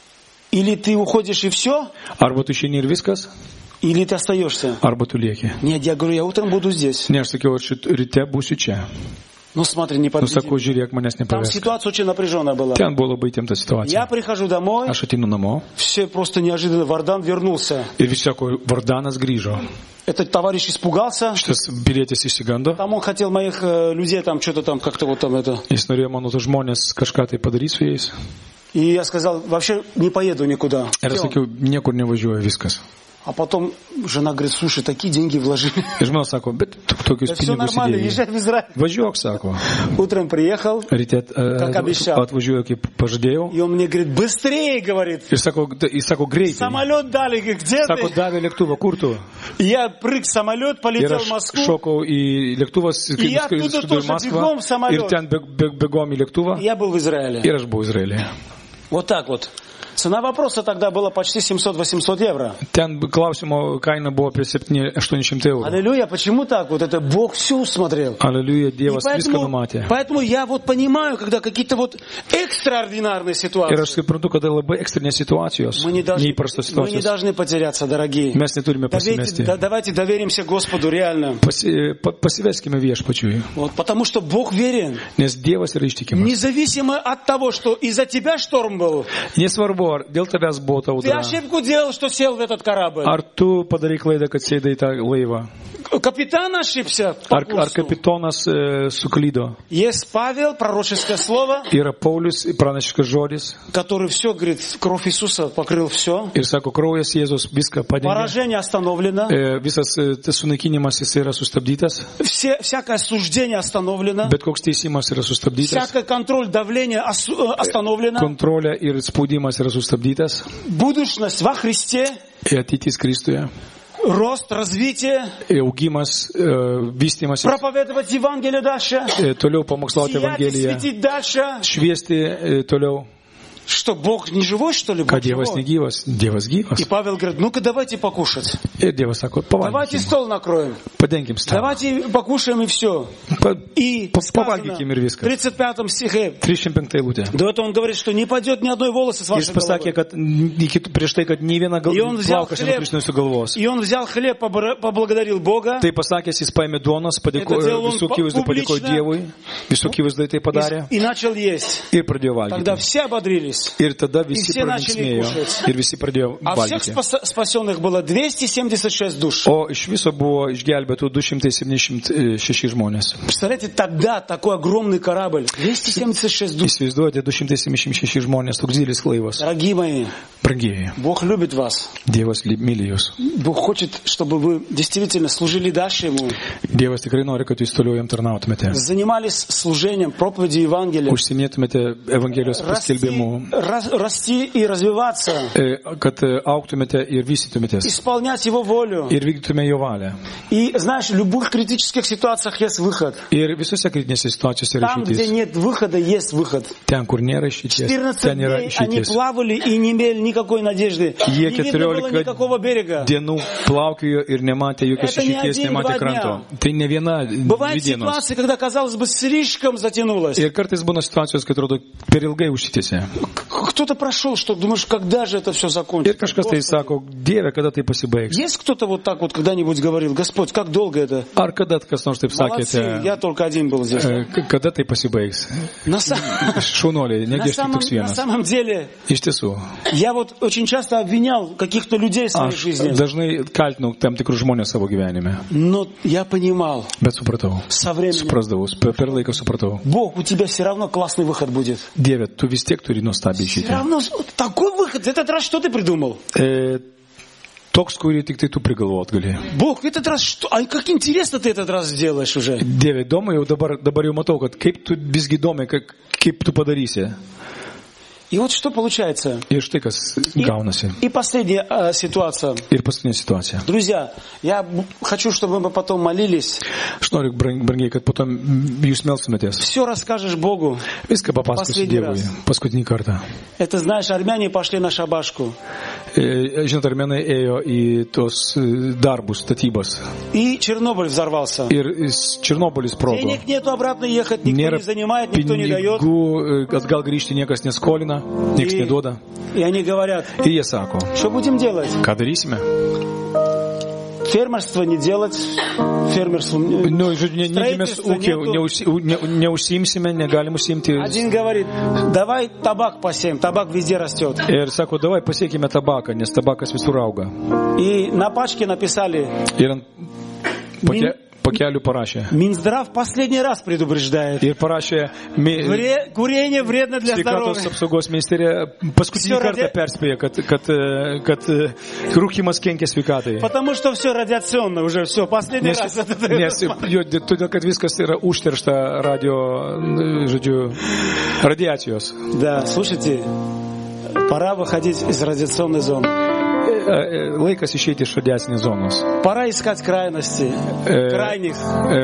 Или ты уходишь и все, Arba tu išeini ir viskas, или ты остаешься. arba tu lieki. Нет, я говорю, я утром буду здесь. Ne, aš sakiau, aš ryte būsiu čia. Ну смотри, не Nu, подведи. sakau, žiūrėk, manęs Там nepavesk. ситуация очень напряженная была. Ten buvo labai įtempta Я situacija. прихожу домой, Aš ateinu namo все просто неожиданно. Vardan вернулся. ir visi sako, Vardanas grįžo. Этот товарищ испугался. Šitas pilietis išsigando. Там он хотел моих людей там что-то там как-то вот там это. Jis norėjo mano tos žmonės kažką tai padaryti su jais. И я сказал, вообще не поеду никуда. Ir aš Всё. sakiau, niekur nevažiuoju, viskas. А потом жена говорит, слушай, такие деньги вложили. Ir žmona sako, bet tu tokius Да все pinigus нормально, įdėjai. езжай в Израиль. Važiuok, sako. Утром приехал, Ryte Как обещал. atvažiuoju, kaip pažadėjau. и он мне говорит, быстрее, говорит. Ir sako greitai. Самолет дали, где Sako, ты? davė lėktuvą, kur tu? Я прыг в самолет, Ir полетел aš в Москву. šokau į lėktuvą, И я оттуда skrido į тоже Maskvą. бегом в самолет. Ir ten bėgom į lėktuvą. Я был в Израиле. Ir aš buvau Izraelyje. Вот так вот. Цена вопроса тогда была почти 700-800 евро. Ten klausimo kaina buvo apie 700-800 eurų. Аллилуйя, почему так? Вот это Бог все усмотрел. Aleliuja, И Dievas viską numatė. поэтому я вот понимаю, когда какие-то вот экстраординарные Ir ситуации, aš suprantu, kada labai ekstrinės situacijos, мы не neįprastos мы не situacijos, должны потеряться, дорогие. mes neturime pasimesti. Давайте доверимся Господу реально. Pasiveskime viešpačiui, Вот, потому что Бог верен. nes Dievas yra ištikimas. Независимо от того, что из-за тебя шторм был. Nesvarbu, ar dėl tavęs buvo ta Ты audra, ошибку делал, что сел в этот корабль. ar tu padarai klaidą, kad sėdai į tą laivą, Капитан ошибся по ar курсу. kapitonas suklydo. Есть Павел, пророческое слово, Yra Paulius, pranašiškas žodis который все, говорит, кровь Иисуса покрыл все. ir sako, kraujas Jėzus viską padengė. Поражение остановлено. Visas tas sunaikinimas jis yra sustabdytas, Всякое суждение остановлено. bet koks teisimas yra sustabdytas, Всякий контроль давления остановлено. kontrolė ir spaudimas yra sustabdytas, Будущность во Христе, ateitis Kristuje, рост, развитие, augimas, vystimasis, проповедовать Евангелие дальше, toliau pamokslauti сиять и Evangeliją, светить дальше. šviesti toliau, Что, Бог не живой, что ли? Бог kad Dievas живой. negyvas, Dievas gyvas. И Павел говорит, ну-ка давайте покушать. Ir Dievas sako, Давайте pavalgykim, стол накроем. padenkim stalą, Давайте покушаем и все. И сказано pavalgykim ir в viskas. 35 стихе, 305 eilutė. до этого он говорит, что не падет ни одной волосы с Jis вашей pasakė, головы. kad prieš tai, kad nei viena И он взял plaukas хлеб, nenukris nuo jūsų galvos. и он взял хлеб, поблагодарил Бога. Tai pasakęs, jis paėmė duonos, Это делал он visų akivaizdų padėkojo публично. Dievui, visų akivaizdai tai padarė И начал есть. ir pradėjo Тогда valgyti. все ободрились. Ir tada И visi все начали pralinksmėjo кушать. ir visi pradėjo А всех valgyti. спасенных было 276 душ. O iš viso buvo išgelbėtų 276 žmonės. Представляете, тогда такой огромный корабль. 276 душ. Įsivaizduojate, 276 žmonės, toks didelis laivas. Дорогие мои, Brangieji, Бог любит вас. Dievas myli jūs. Бог хочет, чтобы вы действительно служили дальше Ему. Dievas tikrai nori, kad jūs toliau jam tarnautumėte. Занимались служением, проповедью Евангелия. Užsimėtumėte Evangelijos paskelbimu, Расти и развиваться. kad augtumėte ir vystytumėtės. Исполнять Его волю. Ir vykdytume jo valią. И знаешь, в любых критических ситуациях есть выход. Ir visose kritinėse situacijose yra Там, где išeitis. нет выхода, есть выход. Ten, kur nėra išeities, 14 ten yra дней они išeitis. плавали и не имели никакой надежды. Jie Не видно было 14 никакого берега. dienų plaukiojo ir nematė jokios Это не išeities, один, nematė два kranto. Tai ne viena, Бывают dvi dienos. ситуации, когда, казалось бы, слишком затянулось. Ir kartais būna situacijos, kad atrodo per ilgai užsitęsia. Кто-то прошел, что думаешь, когда же это все Ir закончится? kažkas tai sako, Dieve, kada tai pasibaigs. Есть кто-то вот так вот когда-нибудь говорил, Господь, как долго это? Ar kada kas nors taip Молодцы, sakėte, я только один был здесь. kada tai pasibaigs. На Šaunuoliai, negi aš tik toks на vienas. самом деле, Iš tiesų, я вот очень часто обвинял каких-то людей в своей aš жизни. dažnai kaltinau tam tikrus žmonės savo gyvenime. Но я понимал, Bet supratau, со временем, suprasdavau, per laiką supratau. Бог, у тебя все равно классный выход будет. Dieve, tu vis tiek turi nuostabiai Все išeiti. равно такой выход. Этот раз что ты придумал? Toks, kurį tik tai tu prigalvot gali. Бог, этот раз что? А как интересно ты этот раз сделаешь уже. Dieve, įdomu, jau dabar jau matau, kad kaip tu visgi įdomi, kaip tu padarysi. И вот что получается. Ir štai kas gaunasi. И последняя ситуация. Ir paskutinė situacija. Друзья, я хочу, чтобы мы потом молились. Aš noriu, brangiai, kad po to jūs melstumėtės. Все расскажешь Богу. Viską papasakosiu Последний Dievui. раз. Paskutinį kartą. Это, знаешь, армяне пошли на шабашку. Žinot, armenai ėjo į tos darbus, statybas. И Чернобыль взорвался. Ir Černobylis sprogo. Денег нету обратно ехать, никто Nėra не занимает, никто не дает. pinigų, atgal grįžti niekas neskolina. nieks neduoda. И они говорят, Ir jie sako, что будем делать? ką darysime? Фермерство не делать, фермерство... Nu, žodžiu, mes Строительство ūkio neužsiimsime, negalim užsiimti. Один говорит, давай табак посеем, табак везде растет. Ir sako, davai pasiekime tabaką, nes tabakas visur auga. И на пачке написали, Ir ant pakelių parašė. Минздрав последний раз предупреждает. Ir parašė, Курение вредно для sveikatos здоровья. apsaugos ministerija paskutinį kartą perspėja, kad rūkymas kenkia sveikatai. Потому что все радиационно уже, все, последний раз. Todėl, kad viskas yra užteršta radiacijos. Да, слушайте, пора выходить из радиационной зоны. Laikas išeiti iš radiacinės zonos. Пора искать крайности, крайних.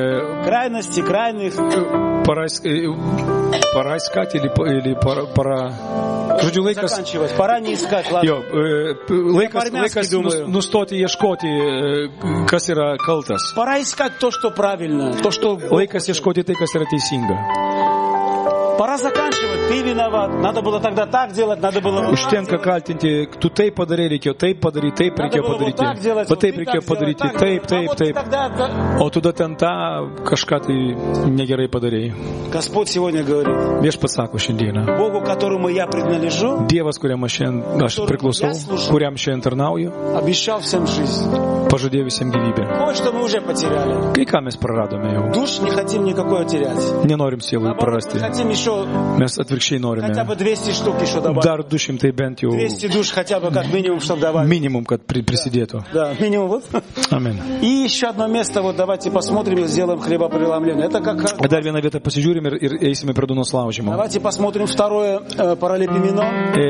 Пора искать или пора... Žodžiu, laikas... Заканчивать. Пора не искать, ладно. Jo, laikas nustoti ieškoti, kas yra kaltas. Пора искать то, что правильно, то, что... Laikas ieškoti tai, kas yra teisinga. Пора заканчивать. Ты виноват. Надо было тогда так делать, надо было... Užtenka kaltinti, tu taip padarai, reikėjo taip padaryti, taip reikėjo padaryti. Bet taip reikėjo padaryti, taip. O tu ten tą kažką tai negerai padarei. Господь сегодня говорит. Viešpats sako šiandieną. Богу, которому я принадлежу, Dievas, kuriam aš priklausau, kuriam šiandien tarnauju, обещал всем жизнь. Pažadėjo visiems gyvybę. Кое-что мы уже потеряли. Kai ką mes praradome jau. Душ не хотим никакой терять. Nenorim sielų prarasti. Хотим еще Mes atvirkščiai norime. хотя бы 200 штук еще добавить. Dar 200 bent jau. 200 душ хотя бы как минимум, чтобы добавить. Minimum, kad prisidėtų. Да, минимум вот. Amen. И еще одно место, вот давайте посмотрим и сделаем хлебопреломление. Это как... Dar vieną vietą pasižiūrim ir eisime prie duonos laužimo. Давайте посмотрим второе Паралипоменон.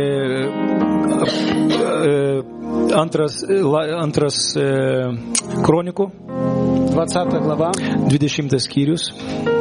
Antras Kronikų. 20 глава. 20 skyrius.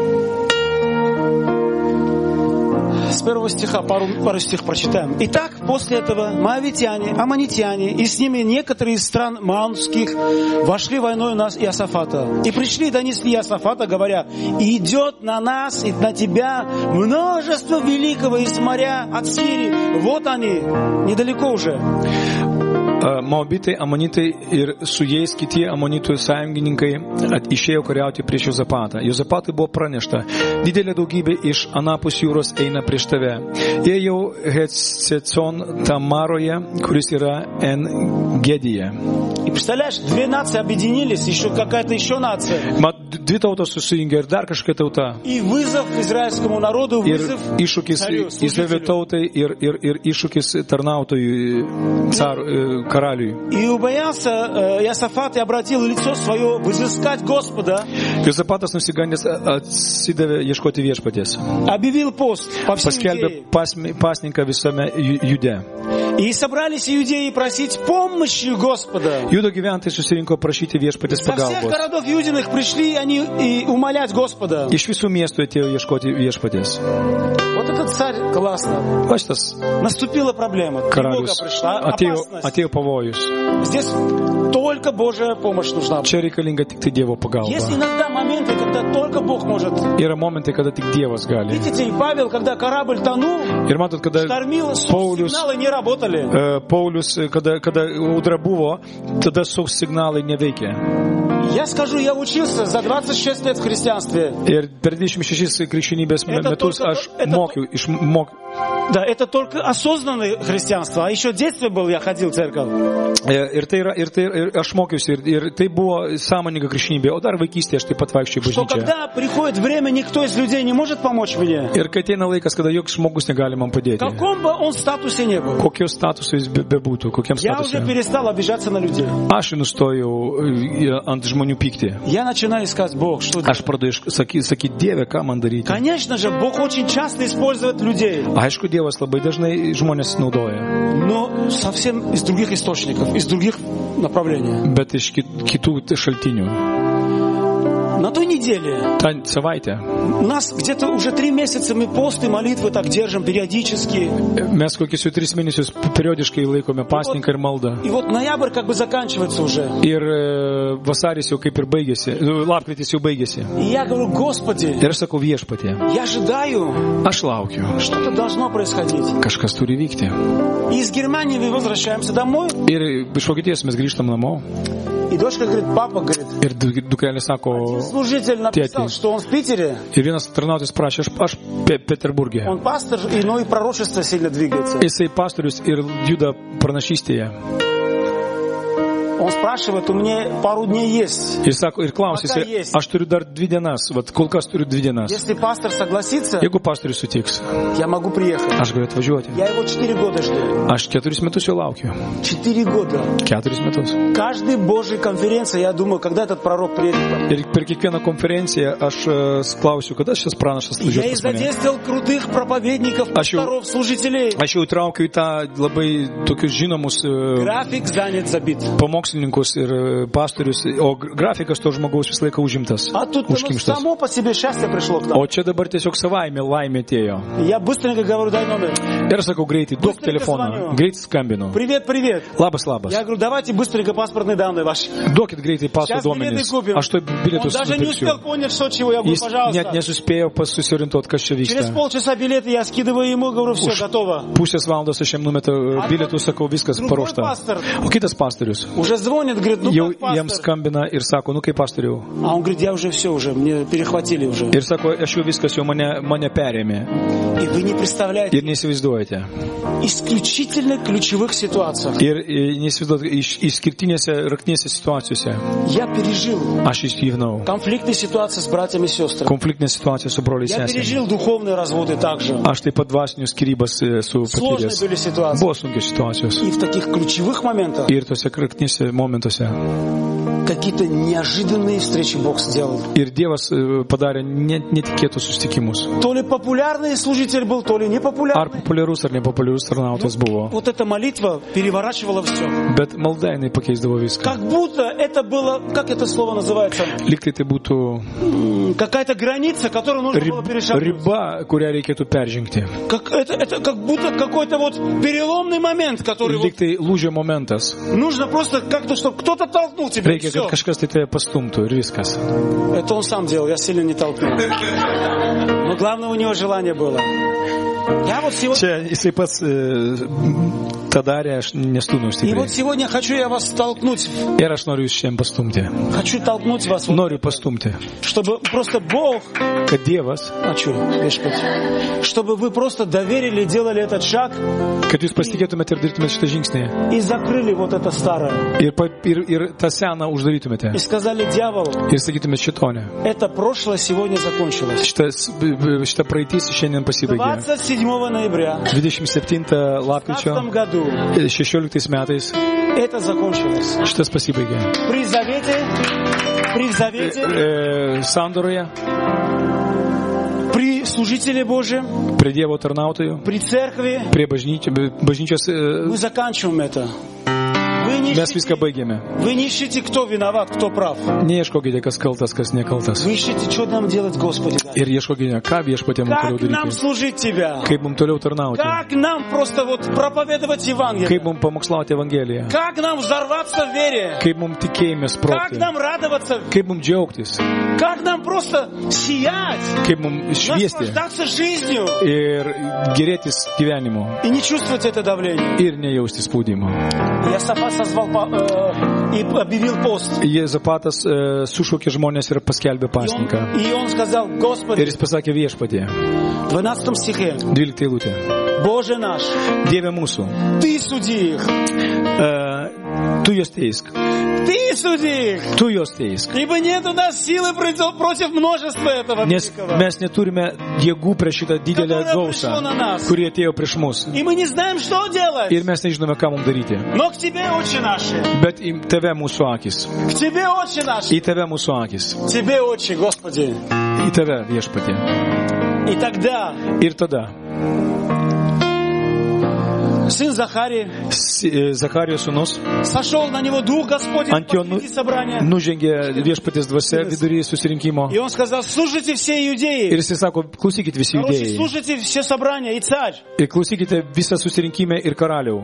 С первого стиха пару стих прочитаем. Итак, после этого моавитяне, аммонитяне и с ними некоторые из стран маонских вошли войной у нас Иосафата. И пришли и донесли Иосафата, говоря, идет на нас и на тебя множество великого из моря от Сирии. Вот они, недалеко уже. Moabitai, amonitai ir su jais kiti amonitų sąjungininkai išėjo kariauti prieš Jozapatą. Jozapatui buvo pranešta, didelė daugybė iš anapus jūros eina prieš tave. Jie jau Hececon Tamaroje, kuris yra En-Gedyje. И представляешь, две нации объединились, еще какая-то еще нация. Dvi tautos susijungė ir dar kažkokia tauta. И вызов израильскому народу, вызов царю, Izraelio tautai ir iššūkis tarnautojui, karaliui. И убоялся Иосафат и обратил лицо свое взыскать Господа. Jozapatas nusigandęs atsidavė ieškoti viešpaties. Объявил пост по всей Иудее. Paskelbė pasninką visame Jude. И собрались иудеи просить помощи Господа. Judo gyventojai susirinko prašyti viešpatės Со всех pagalbos. городов Юдиных пришли они и умолять Господа. Iš visų miestų atėjo ieškoti viešpatės. Вот этот царь классно. O šitas Наступила проблема. Тревога karalius пришла, atėjo опасность. pavojus. Здесь только Божья помощь нужна. Čia reikalinga tik tai Dievo pagalba. Есть иногда моменты, когда только Бог может. Yra momentai, kada tik Dievas gali. Видите, и Павел, когда корабль тонул, Ir matot, kada штормило, сигналы не работали. Paulius, kada audra buvo, tada SOS signalai neveikė. Я скажу, я учился за 26 лет в христианстве. Ir per 26 krikščionybės metus aš mokiau. Да, это только осознанное христианство. А еще в детстве был, я ходил в церковь. Ir aš mokiausi, ir tai buvo sąmoninga krikščionybė, o dar vaikystėje aš taip pat vaikščiau į Что bažnyčią. когда приходит время, никто из людей не может помочь мне. Ir kai ateina laikas, kada joks žmogus negali man В padėti. каком бы он статусе не был. Kokio statuso jis bebūtų, kokiam Я уже statusui. перестал обижаться на людей. Aš nustojau ant žmonių pykti. Я начинаю искать Бог, что Aš делать. pradėjau sakyti, Dieve, ką man daryti. Конечно же, Бог очень часто использует людей. Aišku, Dievas labai dažnai žmonės naudoja, Но совсем из других источников, из других направлений. bet iš kitų šaltinių. На той неделе tą savaitę у нас где-то уже 3 месяца мы пост и молитвы так держим периодически. mes kokius jau 3 mėnesius periodiškai laikome pasninką ir maldą. И вот ноябрь как бы заканчивается уже. Ir vasaris jau kaip ir baigėsi, lapkritis jau baigėsi. И я говорю, Господи, Ir aš sakau viešpatie, я ожидаю, aš laukiu, что-то должно происходить. kažkas turi vykti. И из Германии мы возвращаемся домой. Ir iš Vokietijos mes grįžtam namo. И дочка говорит, папа, говорит, Ir dukrelė sako, служитель написал, Тетя. что он в Питере, ir vienas tarnautojas prašė, aš Peterburgė. он пастор, и, ну и пророчество сильно двигается. Jisai pastorius ir juda pranašystėje. Он спрашивает, у меня пару дней есть. Ir sako, ir klausysi, есть. aš turiu dar 2 dienas, vat kol kas turiu 2 dienas. Если пастор согласится, Jeigu pastorius sutiks, я могу приехать. aš galiu atvažiuoti. Я его 4 года жду. Aš 4 metus jau laukiu. 4 года. 4 metus. Каждой Божьей конференции я думаю, когда этот пророк приедет. Ir per kiekvieną konferenciją aš klausiu, kada šis pranašas Я и atvažiuos pas mane. задействовал крутых проповедников, пасторов, служителей. Aš jau įtraukiu į tą labai tokius žinomus График занят, забит. pamokslininkus ir pastorius, o grafikas to žmogaus visą laiką užimtas, А тут ну, užkimštas. само по себе счастье пришло к нам. O čia dabar tiesiog savaime laimė atėjo. Я быстренько говорю, дай номер. Ir aš sakau greitai, duok Bыстренько telefoną, звоню. greit skambinu. Привет, привет. Labas, labas. Я говорю, давайте быстренько паспортные данные ваши. Duokit greitai paso Сейчас билеты duomenys. купим. Aš to Он bilietus даже не успел nupirksiu. понять, что чего. Я говорю, Jis net пожалуйста. nesuspėjo susirientuoti, kas čia Через vyksta. полчаса билеты я skidываю ему, говорю, все, готово. Pusės valandos aš jam numetu bilietus, sakau, viskas Другой paruošta. пастор O kitas pastorius уже звонит, говорит, ну jau как jam пастор? skambina ir sako, nu kaip pastoriau. А он говорит, я уже все, уже, мне перехватили уже. Ir sako, aš jau viskas jau mane perėmė. И вы не представляете, Ir neįsivaizduojate. исключительно ключевых ситуациях Ir neįsivaizduojate, išskirtinėse raktinėse situacijose я пережил aš išgyvenau конфликтные ситуации с братьями и сестрами. konfliktinę situaciją su broliais Я sesėmis. пережил духовные разводы также. Aš taip pat dvasinius skyrybas esu Сложные patyręs. были ситуации. Buvo sunkios situacijos. И в таких ключевых моментах Ir tose raktinėse momentuose. какие-то неожиданные встречи Бог сделал. Ir Dievas padarė netikėtus susitikimus. То ли популярный служитель был, то ли Ar непопулярный. populiarus ar nepopuliarus tarnautojas buvo. Вот эта молитва переворачивала все. Bet malda jinai pakeisdavo viską. Как будто это было, как это слово называется, Liktai tai būtų какая-то граница, которую нужно было перешагнуть. riba, kurią reikėtų peržengti. Это как будто какой-то вот переломный момент, который вот Liktai lūžio momentas. нужно просто как-то, чтобы кто-то толкнул тебя. и Reikia, всё. kad kažkas tai tave pastumtų ir viskas. Это он сам делал, я сильно не толкнул. Но главное у него желание было. Я вот сегодня... Čia jisai pats tą darė, aš nestūmiau И вот stipriai. сегодня хочу я вас толкнуть. Ir aš noriu jūs šiandien pastumti. Хочу толкнуть вас, вот, Noriu pastumti, чтобы просто Бог, kad Dievas, чтобы вы просто доверили, делали этот шаг kad jūs pasitikėtumėte ir darytumėte šitą žingsnį. и закрыли вот это старое. Ir tą seną uždarytumėte. И сказали дьяволу, Ir sakytumėte šitonę. это прошлое сегодня закончилось. Šitą praeitys šiandien pasibaigė. 27 ноября 27 в lapkričio 2015 году 16 metais это закончилось. šitas pasibaigė. При завете, Sandoroje, при служителе Божьем, prie Dievo tarnautojų, при церкви prie bažnyčios, мы заканчиваем это. Вы не mes viską baigėme. ищете, кто виноват, кто прав. Neieškokite, kas kaltas, kas nekaltas. Вы ищете, что нам делать, Господи. Ir ieškokite, ką viešpatė mums toliau Как нам daryti. служить Тебя? Kaip mums toliau tarnauti. Как нам просто вот проповедовать Евангелие? Kaip mums pamokslauti Evangeliją. Как нам взорваться в вере? Kaip mums tikėjimės Как sprogti. нам радоваться? Kaip mums džiaugtis. Как нам просто сиять? Kaip mums šviesti. Наслаждаться жизнью Ir gerėtis gyvenimu. и не чувствовать это давление. Ir nejausti spaudimo. Иосафат созвал и объявил пост. Jezapatas sušaukė žmonės ir paskelbė pasninką. И он сказал, Ir Господи, jis pasakė viešpatie, в 12 стихе, 12 eilutė. Боже наш, Dieve mūsų, Ты суди их, tu juos teisk. Ты суди их, Tu juos teisk. ибо нет у нас силы против множества этого Nes великого. mes neturime jėgų prieš šitą didelę Которая gausą, пришла на нас. kurie atėjo prieš mus. И мы не знаем, что делать. Ir mes nežinome, ką mums daryti. Но к Тебе, Отче наши, Bet į tave mūsų akis. к Тебе, Отче наш, Į tave mūsų akis. к Тебе, Отче, Господи. Į tave viešpatie. И тогда Ir tada сын Захарии, Zacharijo sūnus, сошел на него Дух Господень ant jo посреди собрания. nužengė viešpaties dvasia vidury susirinkimo. И он сказал: слушайте все иудеи, Ir jisai sako, klausykit visi короче, judėjai. слушайте все собрания и царь. Ir klausykite visą susirinkimą ir karaliau.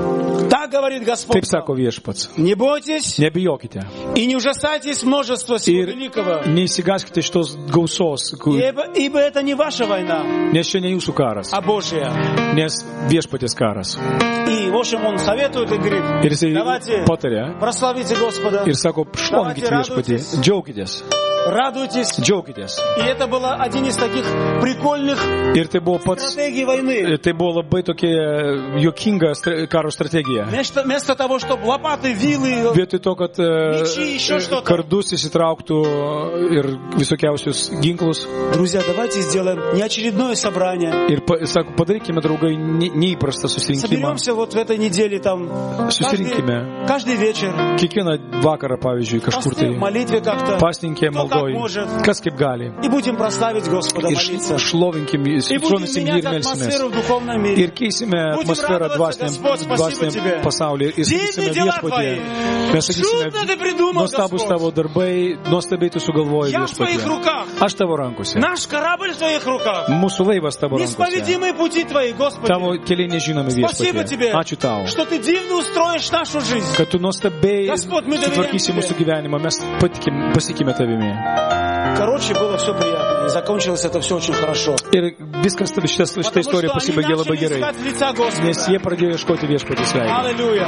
Так говорит Господь. Taip sako viešpats. Не бойтесь Nebijokite. и не ужасайтесь множества всего Ir великого, neįsigaskite šitos gausos, ибо это не ваша война, nes čia ne jūsų karas, а Божья. nes viešpaties karas. И, в общем, он советует и говорит: Ir jisai давайте patarė прославите Господа, ir sako, šlovinkite viešpatį, džiaukitės, радуйтесь. džiaukitės. И это было один из таких прикольных Ir tai buvo pats, стратегий войны. tai buvo labai tokia juokinga karo strategija. Вместо того, чтобы лопаты, вилы, Vietoj to, kad мечи, еще что-то. kardus įsitrauktų ir visokiausius ginklus. Друзья, давайте сделаем не очередное собрание. Ir sako, padarykime, draugai, neįprastą susirinkimą. Соберемся вот в этой неделе там Susirinkime каждый вечер. kiekvieną vakarą, pavyzdžiui, kažkur Посты tai в молитве как-то. pasninkė Кто как maldoj, может. kas kaip gali. И будем прославить Господа, Ir молиться. šlovinkim, И будем šlovinsim jį менять ir melsimės. атмосферу в духовном мире. Ir keisime Будем atmosferą радоваться, Господь, спасибо тебе. dvasiniam pasaulyje. Ir sakysime Дивные дела viešpatie. твои. Mes sakysime, Чудно ты придумал, nuostabus Господь. tavo darbai, nuostabiai tu sugalvojai Я в твоих viešpatie. руках. Aš tavo rankose. Наш корабль в твоих руках. Mūsų laivas tavo rankose. Неисповедимые пути твои, Господи. Tavo keliai nežinomi Спасибо viešpatie. тебе, Ačiū tau. что ты дивно устроишь нашу жизнь. Kad tu nuostabiai Господь, мы доверяем sutvarkysi тебе. mūsų gyvenimą, mes pasikime tavimi. Короче, было все приятно. И закончилось это все очень хорошо. Ir viskas, šitą istoriją Потому что они pasibaigė labai начали gerai. искать лица Господа. Nes jie pradėjo ieškoti viešpatės veidą. Аллилуйя.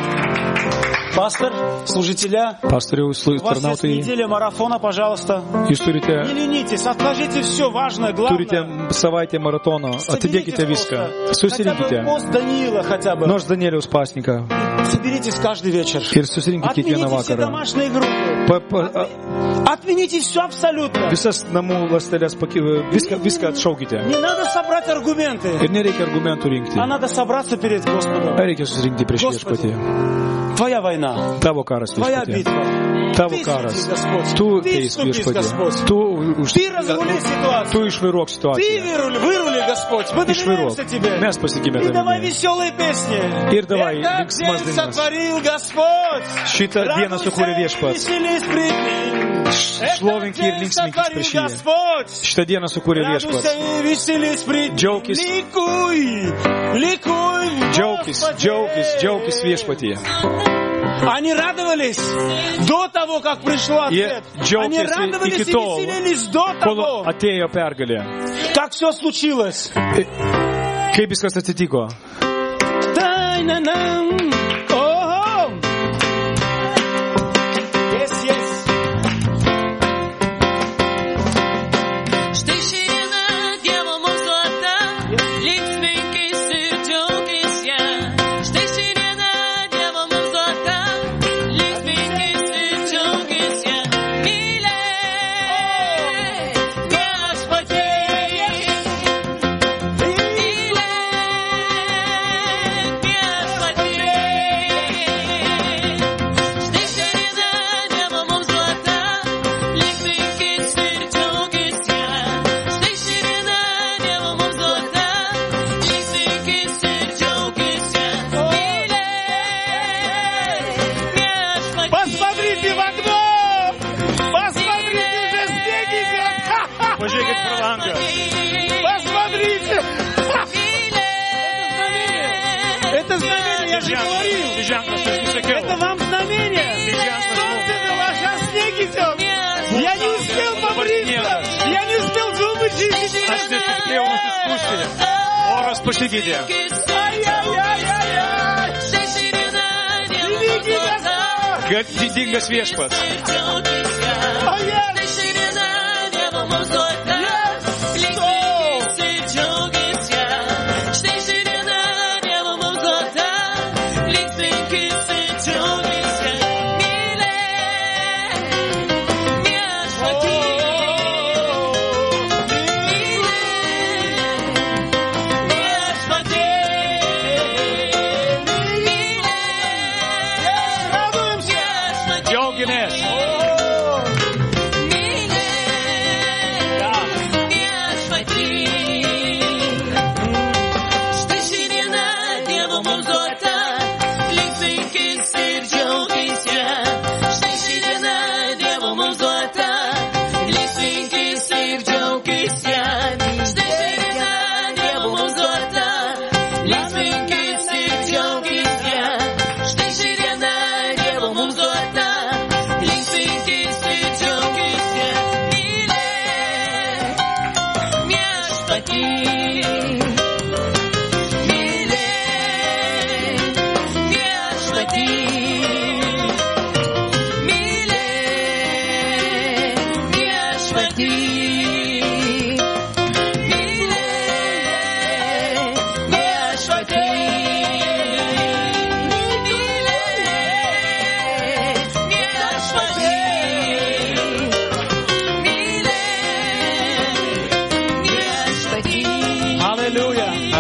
Пастор, служителя, Pastoriaus у вас есть tarnautojai, неделя марафона, пожалуйста. jūs turite, Не ленитесь, отложите все важное, turite главное. savaitę maratono, atidėkite viską, Хотя бы susirinkite, пост Даниила хотя бы. nors Danieliaus pasniką Соберитесь каждый вечер. ir susirinkite kiekvieną Отмените все vakarą. домашние группы. Отмените все абсолютно. Visas namų ląsteles, viską atšaukite. Не надо собрать аргументы, Ir nereikia argumentų rinkti. а надо собраться перед Господом. Reikia susirinkti prieš Господи, viešpatį. Твоя война, Tavo karas Твоя viešpatį. битва. Tavo Ты karas. суди, Господь. Tu Ты teis вступишь, viešpatį. Господь. Tu Ты разрули ситуацию. Tu išvairuok Ты situaciją. вырули, Господь. Мы Išvairuok. доверяемся Тебе. Mes pasikime И давай tavimi. веселые песни. Ir davai Этот linksmas день dainas. сотворил Господь. Šitą dieną sukūrė viešpats. Веселись пред Ним. Šlovink ir linksminkis prieš jį. Господь. Šitą dieną sukūrė Радуйся viešpats. и веселись пред Ним. Džiaukis. Ликуй. Ликуй. Džiaukis, Господи. džiaukis, džiaukis viešpatyje. Они радовались до того, как пришел Jie ответ. Они džiaugėsi радовались iki и tol, веселились до kol того, atėjo pergalė. как все случилось. Kaip viskas atsitiko? Та-на-нам. О-о. Yes, yes. Štai šiandieną Dievo mums duota, linksminkis ir džiaukis ją. Štai šiandieną Dievo mums duota, linksminkis ir džiaukis ją. Mylėk viešpatį, Посмотрите в окно! Посмотрите, уже снег идет! Pažiūrėkit pro langą. Посмотрите! Это знамение, я же говорил! Ženklas, aš jums sakiau. Это вам знамение! Солнце было, а снег идет! Я не успел побриться! Я не успел зубы чистить! Aš nespėjau nusiskusti. Oras pasikeitė. Ай-яй-яй-яй-яй! Великий Господь! Didingas viešpats. Ай-яй! Džiaugiamės.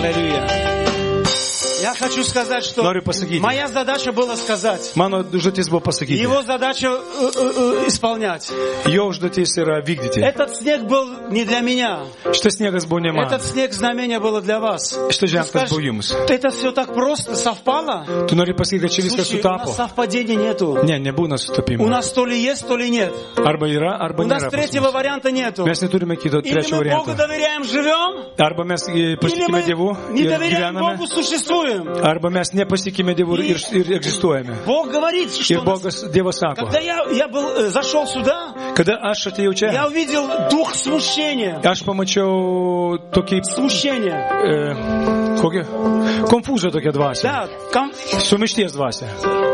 Аллилуйя. Я хочу сказать, что Noriu pasakyti. моя задача была сказать, Mano užduotis buvo pasakyti. его задача исполнять. Jo užduotis yra vykdyti. Этот снег был не для меня. Šitas sniegas buvo ne man. Этот снег знамение было для вас. Šitas ženklas Скажешь, buvo jums. это все так просто совпало? Tu nori pasakyti, kad čia viskas Слушай, у нас sutapo. совпадения нету. Ne, nebūna У sutapimų. нас то ли есть, то ли нет. Arba yra, arba У нас nėra. pas третьего mus. варианта нету. Mes neturime kito Или trečio мы Богу varianto. доверяем, живем, Arba mes или pasitikime мы Dievu не ir доверяем gyvename, Богу, существуем. arba mes nepasitikime Dievu ir egzistuojame. Бог говорит, Ir что Dievas sako, когда я зашел сюда, kada aš atėjau я čia, увидел дух смущения. aš pamačiau tokį, Смущение. kokį, konfūzą tokią dvasę, Да, sumišties dvasę,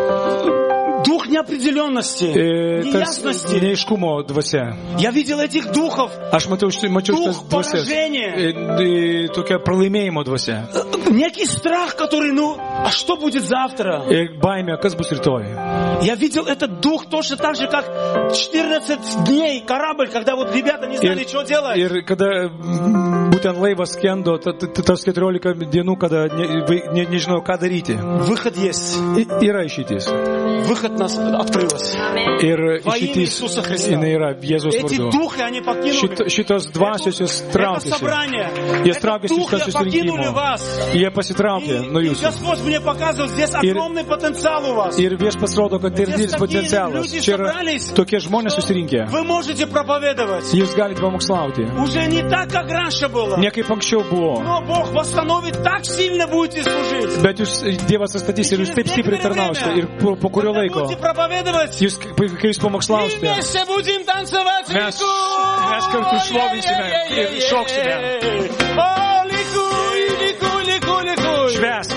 дух неопределенности, tas неясности. neiškumo dvasę. Я видел этих духов. Aš mačiau šitas Дух dvasės, поражения. tokia pralaimėjimo dvasė. Некий страх, который, а что будет завтра? Ir baimė, kas bus rytoj. Я видел этот дух точно так же, как 14 дней корабль, когда вот ребята не знали, что делать. Ir kada būtent laivas skendo, tas 14 dienų, kada nežinojau, ką daryti. Выход есть. Yra išeitis. Выход нас открылся. Ir Во имя išeitis, Иисуса Христа. jinai yra Jėzus Эти vardu. духи, они покинули. Šitos dvasios jos Это traukiasi. собрание. Jie Этот traukiasi iš дух tas покинули susirinkimo. вас. Jie pasitraukė nuo И jūsų. Господь мне показывал, здесь огромный потенциал у вас. Ir viešpats rodo, kad tai yra didelis potencialas. Čia yra tokie žmonės susirinkę. Вы можете проповедовать. Jūs galite pamokslauti. Уже не так, как раньше было. Ne kaip anksčiau buvo. Но Бог восстановит, так сильно будете служить. Bet jūs, Dievas atstatys ir jūs taip stipriai tarnausite. Ir po kurio laiko, Будете проповедовать. jūs, kai jūs pamokslausite, Вместе будем танцевать. mes kartu šlovinsime ir šoksime. О, ликуй, ликуй, ликуй, ликуй. Švęsk.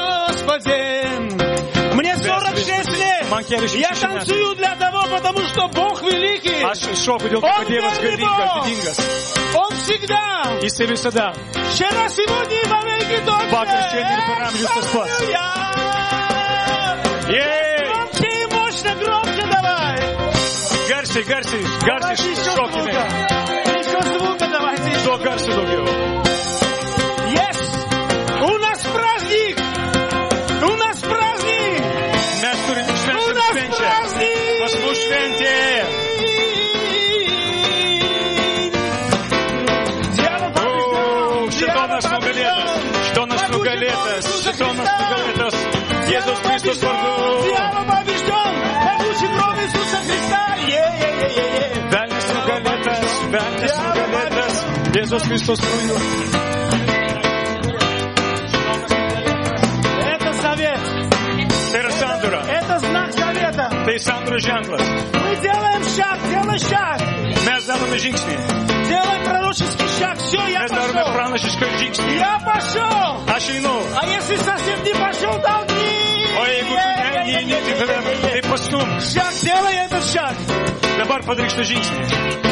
Господи, мне 46 лет. Man keli Я 66 metų. танцую для того, потому что Бог великий. Aš šoku dėl to, kad Dievas galingas, didingas. Он всегда. Jisai visada. Вчера, сегодня и во веки тот же. Vakar, šiandien ir per amžius tas pats. Аллилуйя. Jei! Громче и мощно, громче давай. Garsiai, garsiai, Давайте garsiai еще šokime. звука. Еще звука давайте. Tuo garsiai daugiau. Yes! У нас праздник! У нас праздник! Mes turime У šventę нас švenčią. праздник! Pas mus šventė. Дьявол O, побежден! šitonas Дьявол nugalėtas. Šitonas nugalėtas. Šitonas nugalėtas. Jėzus Kristus vardu. Дьявол побежден! Могучий кровь Иисуса Христа! Е-е-е-е-е! Velnis nugalėtas. Velnis nugalėtas. Jėzus Kristus vardu. Это завет! Tai yra sandora. Это знак завета! Tai sandoros ženklas. Мы делаем шаг, делай шаг! Mes darome žingsnį. Делай пророческий шаг! Все, я Mes darome пошел! pranašišką žingsnį. Я пошел! Aš einu. А если совсем не пошел, толкни! O jeigu tu ne, tai pastum. Шаг, делай этот шаг! Dabar padaryk šitą žingsnį.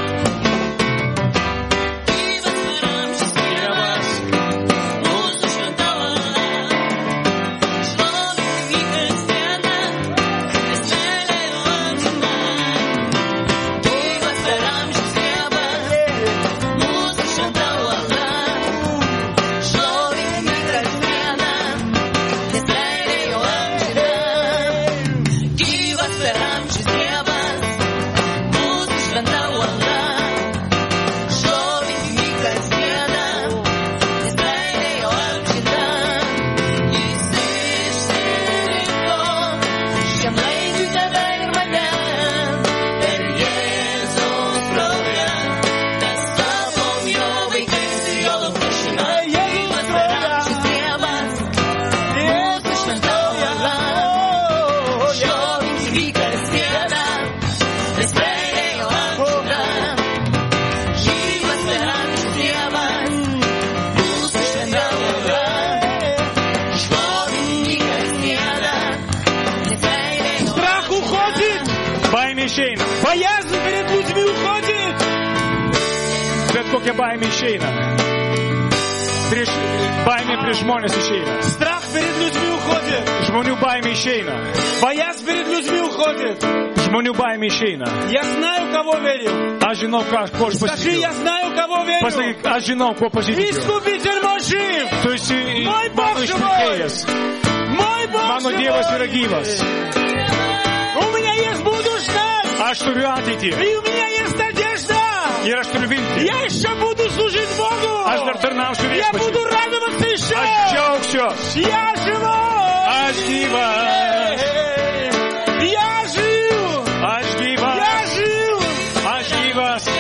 Išeina. Боязнь перед людьми уходит. Bet kokia baimė išeina. Baimė prieš žmonės išeina. Страх перед людьми уходит. уходит. Žmonių baimė išeina. Боязнь перед людьми уходит. Žmonių baimė išeina. Я знаю, кого верю. Aš žinau, kuo aš Скажи, pasitikiu. я знаю, кого верю. Pasakyk, aš žinau, kuo pasitikiu. Искупитель мой жив. Tu esi Мой Бог mano išpirkėjas. Мой Бог Mano живой. Dievas yra gyvas. У меня есть будущность. Aš turiu ateitį. И у меня есть надежда. Ir aš turiu viltį. Я еще буду служить Богу. Aš dar tarnausiu Я буду viešpačiui. радоваться еще. Aš džiaugsiuos. Я живой. Aš gyvas. Я жив. Aš gyvas. Я жив. Aš gyvas.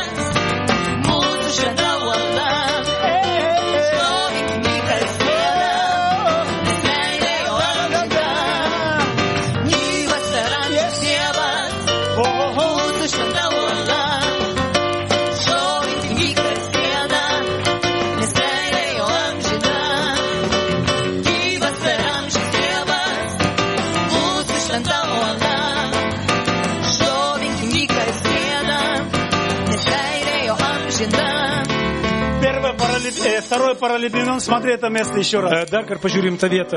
Второй Паралипоменон, смотри это место еще раз. Dar kartą pažiūrim tą vietą.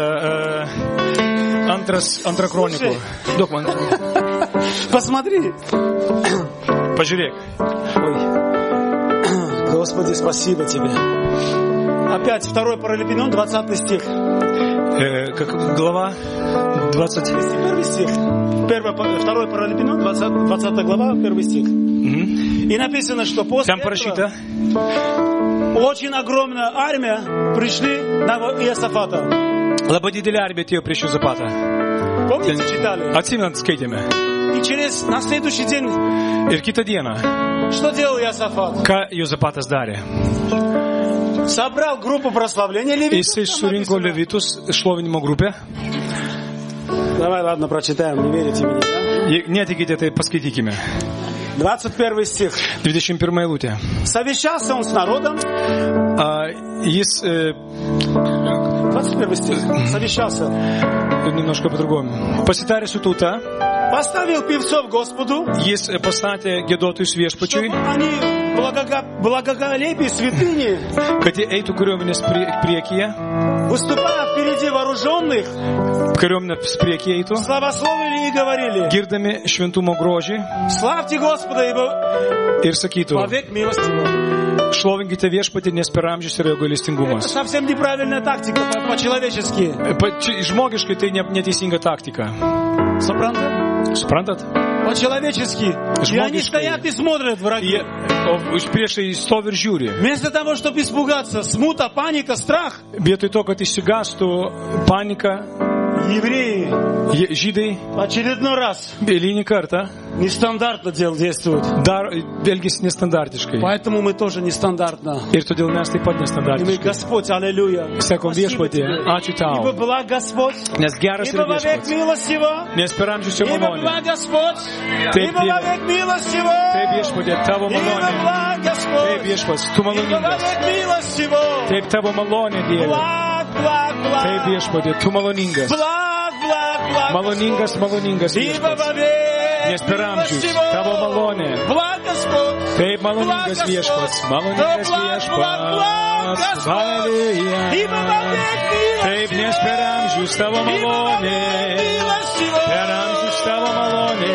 Antrą kronikų. Duok man. Посмотри. Pažiūrėk. Ой. Господи, спасибо тебе. Опять второй Паралипоменон, 20 стих. Как глава 20. Первый стих. Второй Паралипоменон, 20 глава, первый стих. И написано, что после Там parašyta. очень огромная армия пришли на Иосафата. Labai didelė armija atėjo prieš Jozapatą. Помните, читали? Atsimenat, skaitėme. И на следующий день, Ir kitą dieną, что делал Иосафат? ką Jozapatas darė? Собрал группу прославления левитов. Jisai surinko levitus, šlovinimo grupę. Давай, ладно, прочитаем, не верите мне, да? Jei netikite, tai paskaitykime. 21 стих. 21 eilutė. Совещался он с народом. Jis 21 стих. Совещался. Немножко по-другому. Pasitarė su tauta. Поставил певцов Господу. Jis pastatė giedotojus viešpačiui, Чтобы они благоголепие святыни, kad jie eitų kariuomenės priekyje, выступая впереди вооруженных, kariuomenės priekyje eitų, славословили и говорили: girdami šventumo grožį славьте Господа, ибо ir sakytų, вовек милость Его. šlovinkite viešpatį, nes per amžius yra jo Это gailestingumas. совсем неправильная тактика по-человечески. Žmogiškai tai neteisinga taktika. Suprantat? По-человечески. И они Жмогишь стоят и смотрят, враги. O priešai stovi ir žiūri. Вместо того, чтобы испугаться, смута, паника, страх, Vietoj to, kad išsigastų panika, евреи žydai в очередной раз eilinį kartą нестандартно действуют. dar elgesi nestandartiškai. Поэтому мы тоже нестандартно. Ir todėl mes taip pat И мы, nestandartiškai. Господь, аллилуйя. Sakom Спасибо viešpatie, тебе. ačiū tau. Ибо благ Господь, Nes geras ибо yra вовек viešpats. милость Его, Nes per amžius jo ибо malonė. благ Господь, Taip, ибо Dieve. вовек милость Его, Taip viešpatie, tavo ибо malonė. благ Taip Господь, viešpats, tu ибо maloningas. вовек милость Его. Taip tavo malonė, Dieve. Благ, благ, Taip благ, viešpatie, tu maloningas. благ, благ, благ, Maloningas, maloningas ибо viešpats. вовек Nes per amžius милость Его. tavo malonė. Благ Господь, Taip maloningas viešpats, maloningas viešpats. Halleluja. ибо вовек милость Taip, nes per amžius tavo malonė. Per amžius tavo malonė.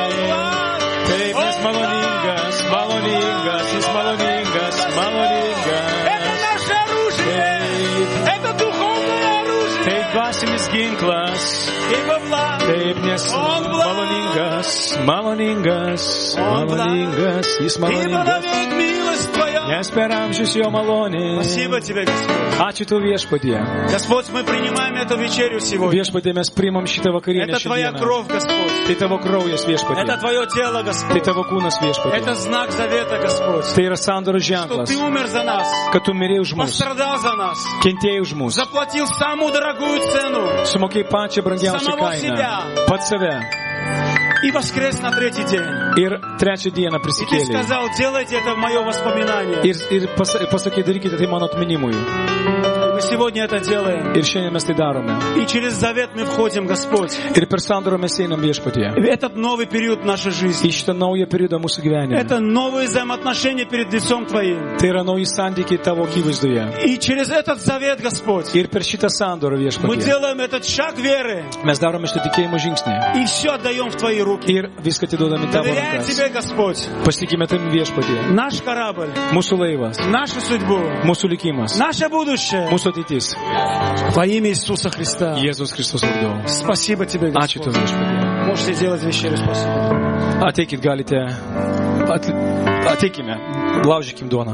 Taip, nes maloningas, maloningas, jis maloningas, maloningas. Это наше оружие, это духовное оружие, Taip, dvasinis ginklas. ибо благ. Taip, nes maloningas, maloningas, maloningas, jis Ибо maloningas. вовек милость Твоя. Nes per amžius jo malonė. Спасибо Тебе, Господь. Ačiū tau viešpatie. Господь, мы принимаем эту вечерю сегодня. Viešpatie, mes priimam šitą vakarienę Это Твоя šiandieną. кровь, Господь. Tai tavo kraujas Это viešpatie. Твое тело, Tai Господь. tavo kūnas viešpatie. Это знак завета, Господь. Tai yra sandoros Что ženklas, Ты умер за нас, kad tu mirėjai už mus, пострадал за нас, kentėjai už mus, заплатил самую дорогую цену sumokėjai pačią brangiausią Самого kainą, себя. pats save и воскрес на третий день. ir trečią dieną И Ты prisikėlė. сказал: делайте это в мое воспоминание. Ir pasakė, darykite tai mano atminimui. Мы мы сегодня это делаем. Ir šiandien mes tai darome. И через завет мы входим, Господь, Ir per sandorą mes einam viešpatyje. в этот новый период нашей жизни. Į šitą naują periodą mūsų gyvenime. Это новые взаимоотношения перед лицом Твоим. Tai yra nauji santykiai tavo akivaizdoje. И через этот завет, Господь, Ir per šitą sandorą мы viešpatyje. делаем этот шаг веры Mes darome šitą tikėjimo žingsnį. и все отдаем в Твои руки. Ir viską atiduodame tavo Доверяем rankas. Тебе, Господь, Pasitikime tavim viešpatyje. наш корабль, Mūsų laivas, нашу судьбу, mūsų likimas, наше будущее mūsų ateitis. во имя Иисуса Христа. Jėzus Kristus vardu. Спасибо Тебе, Ačiū Господь. tau viešpatyje. Можете делать вечерю. Спасибо. Ateikit, galite. Ateikime. Laužykim duoną.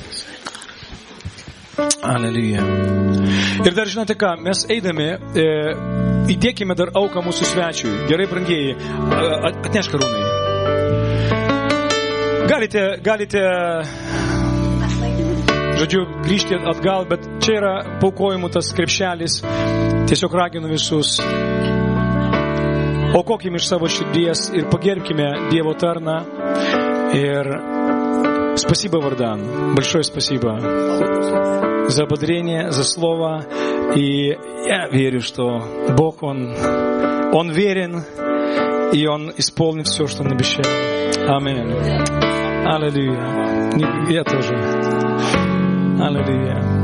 Aleliuja. Ir dar žinote ką, mes eidami, įdėkime dar auką mūsų svečiui. Gerai, brangieji, atnešk karūnai. Galite, žodžiu, grįžti atgal, bet čia yra paukojimų tas krepšelis. Tiesiog raginu visus. Aukokime iš savo širdies ir pagerbkime Dievo tarną. Ir спасибо, Вардан, большое спасибо за ободрение, за слово. И я верю, что Бог, Он верен, и Он исполнит все, что Он обещал. Аминь. Аллилуйя. Я тоже. Аллилуйя.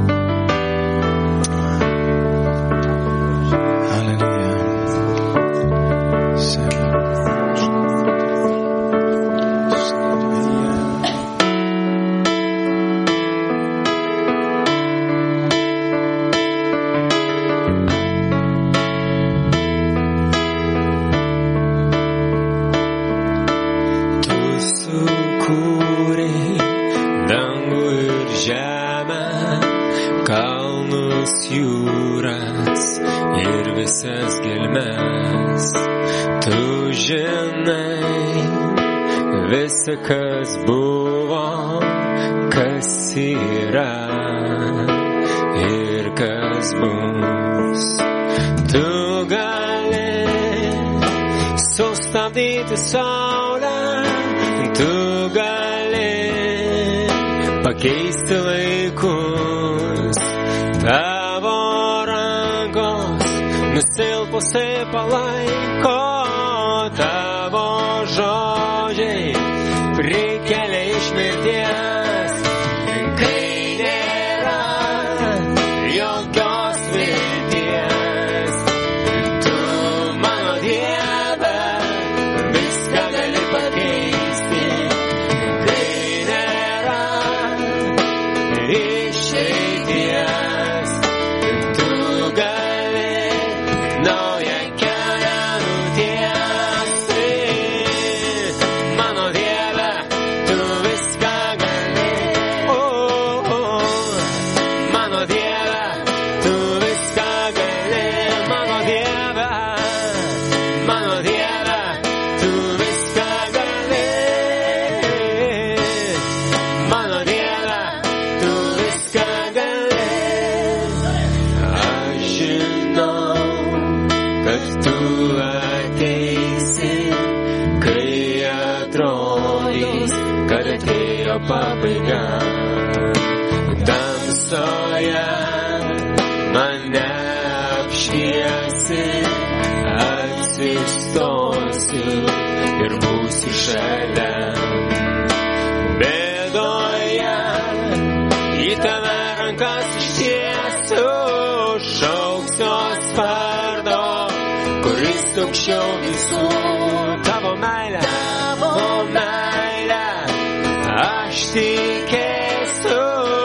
Kas buvo, kas yra ir kas bus. Tu gali sustabdyti saulę, tu gali pakeisti laikus. Tavo rankos nusilpusi palaiko, tavo žodžiai prikelia iš mirties, kai nėra jokios vilties. Tu, mano Dieve, viską gali pakeisti, kai nėra išeities. Tu gali naują kelią nutiesti. Mano Dieve, tu viską gali. Mano Dieve, tu viską gali. Mano Dieve, tu viską gali. Mano Dieve, tu viską gali. Aš žinau, kad tu ateisi, kai atrodys, kad atėjo pabaiga. Tamsoje mane apšviesi, atsistosiu ir būsiu šalia. Bėdoje į tave rankas ištiesiu, šauksiuos vardo, kuris aukščiau visų. Tavo meilė, aš tikėsiu,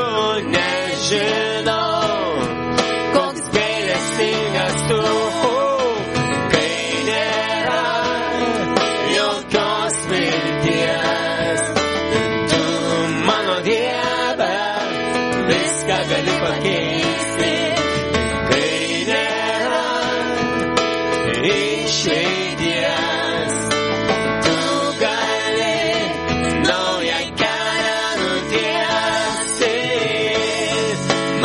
nežinau, koks gailestingas tu, kai nėra jokios vilties. Tu, mano Dieve, viską gali pakeisti, kai nėra išeities. Tu gali naują kelią nutiesti.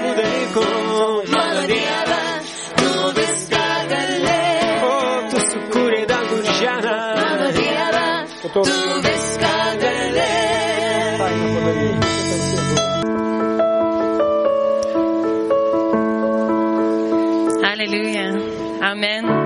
žemų dalykų. Mano Dieve, tu viską gali. O, tu sukūrei dangų ir žemę. Mano Dieve, tu viską gali. Hallelujah. Amen.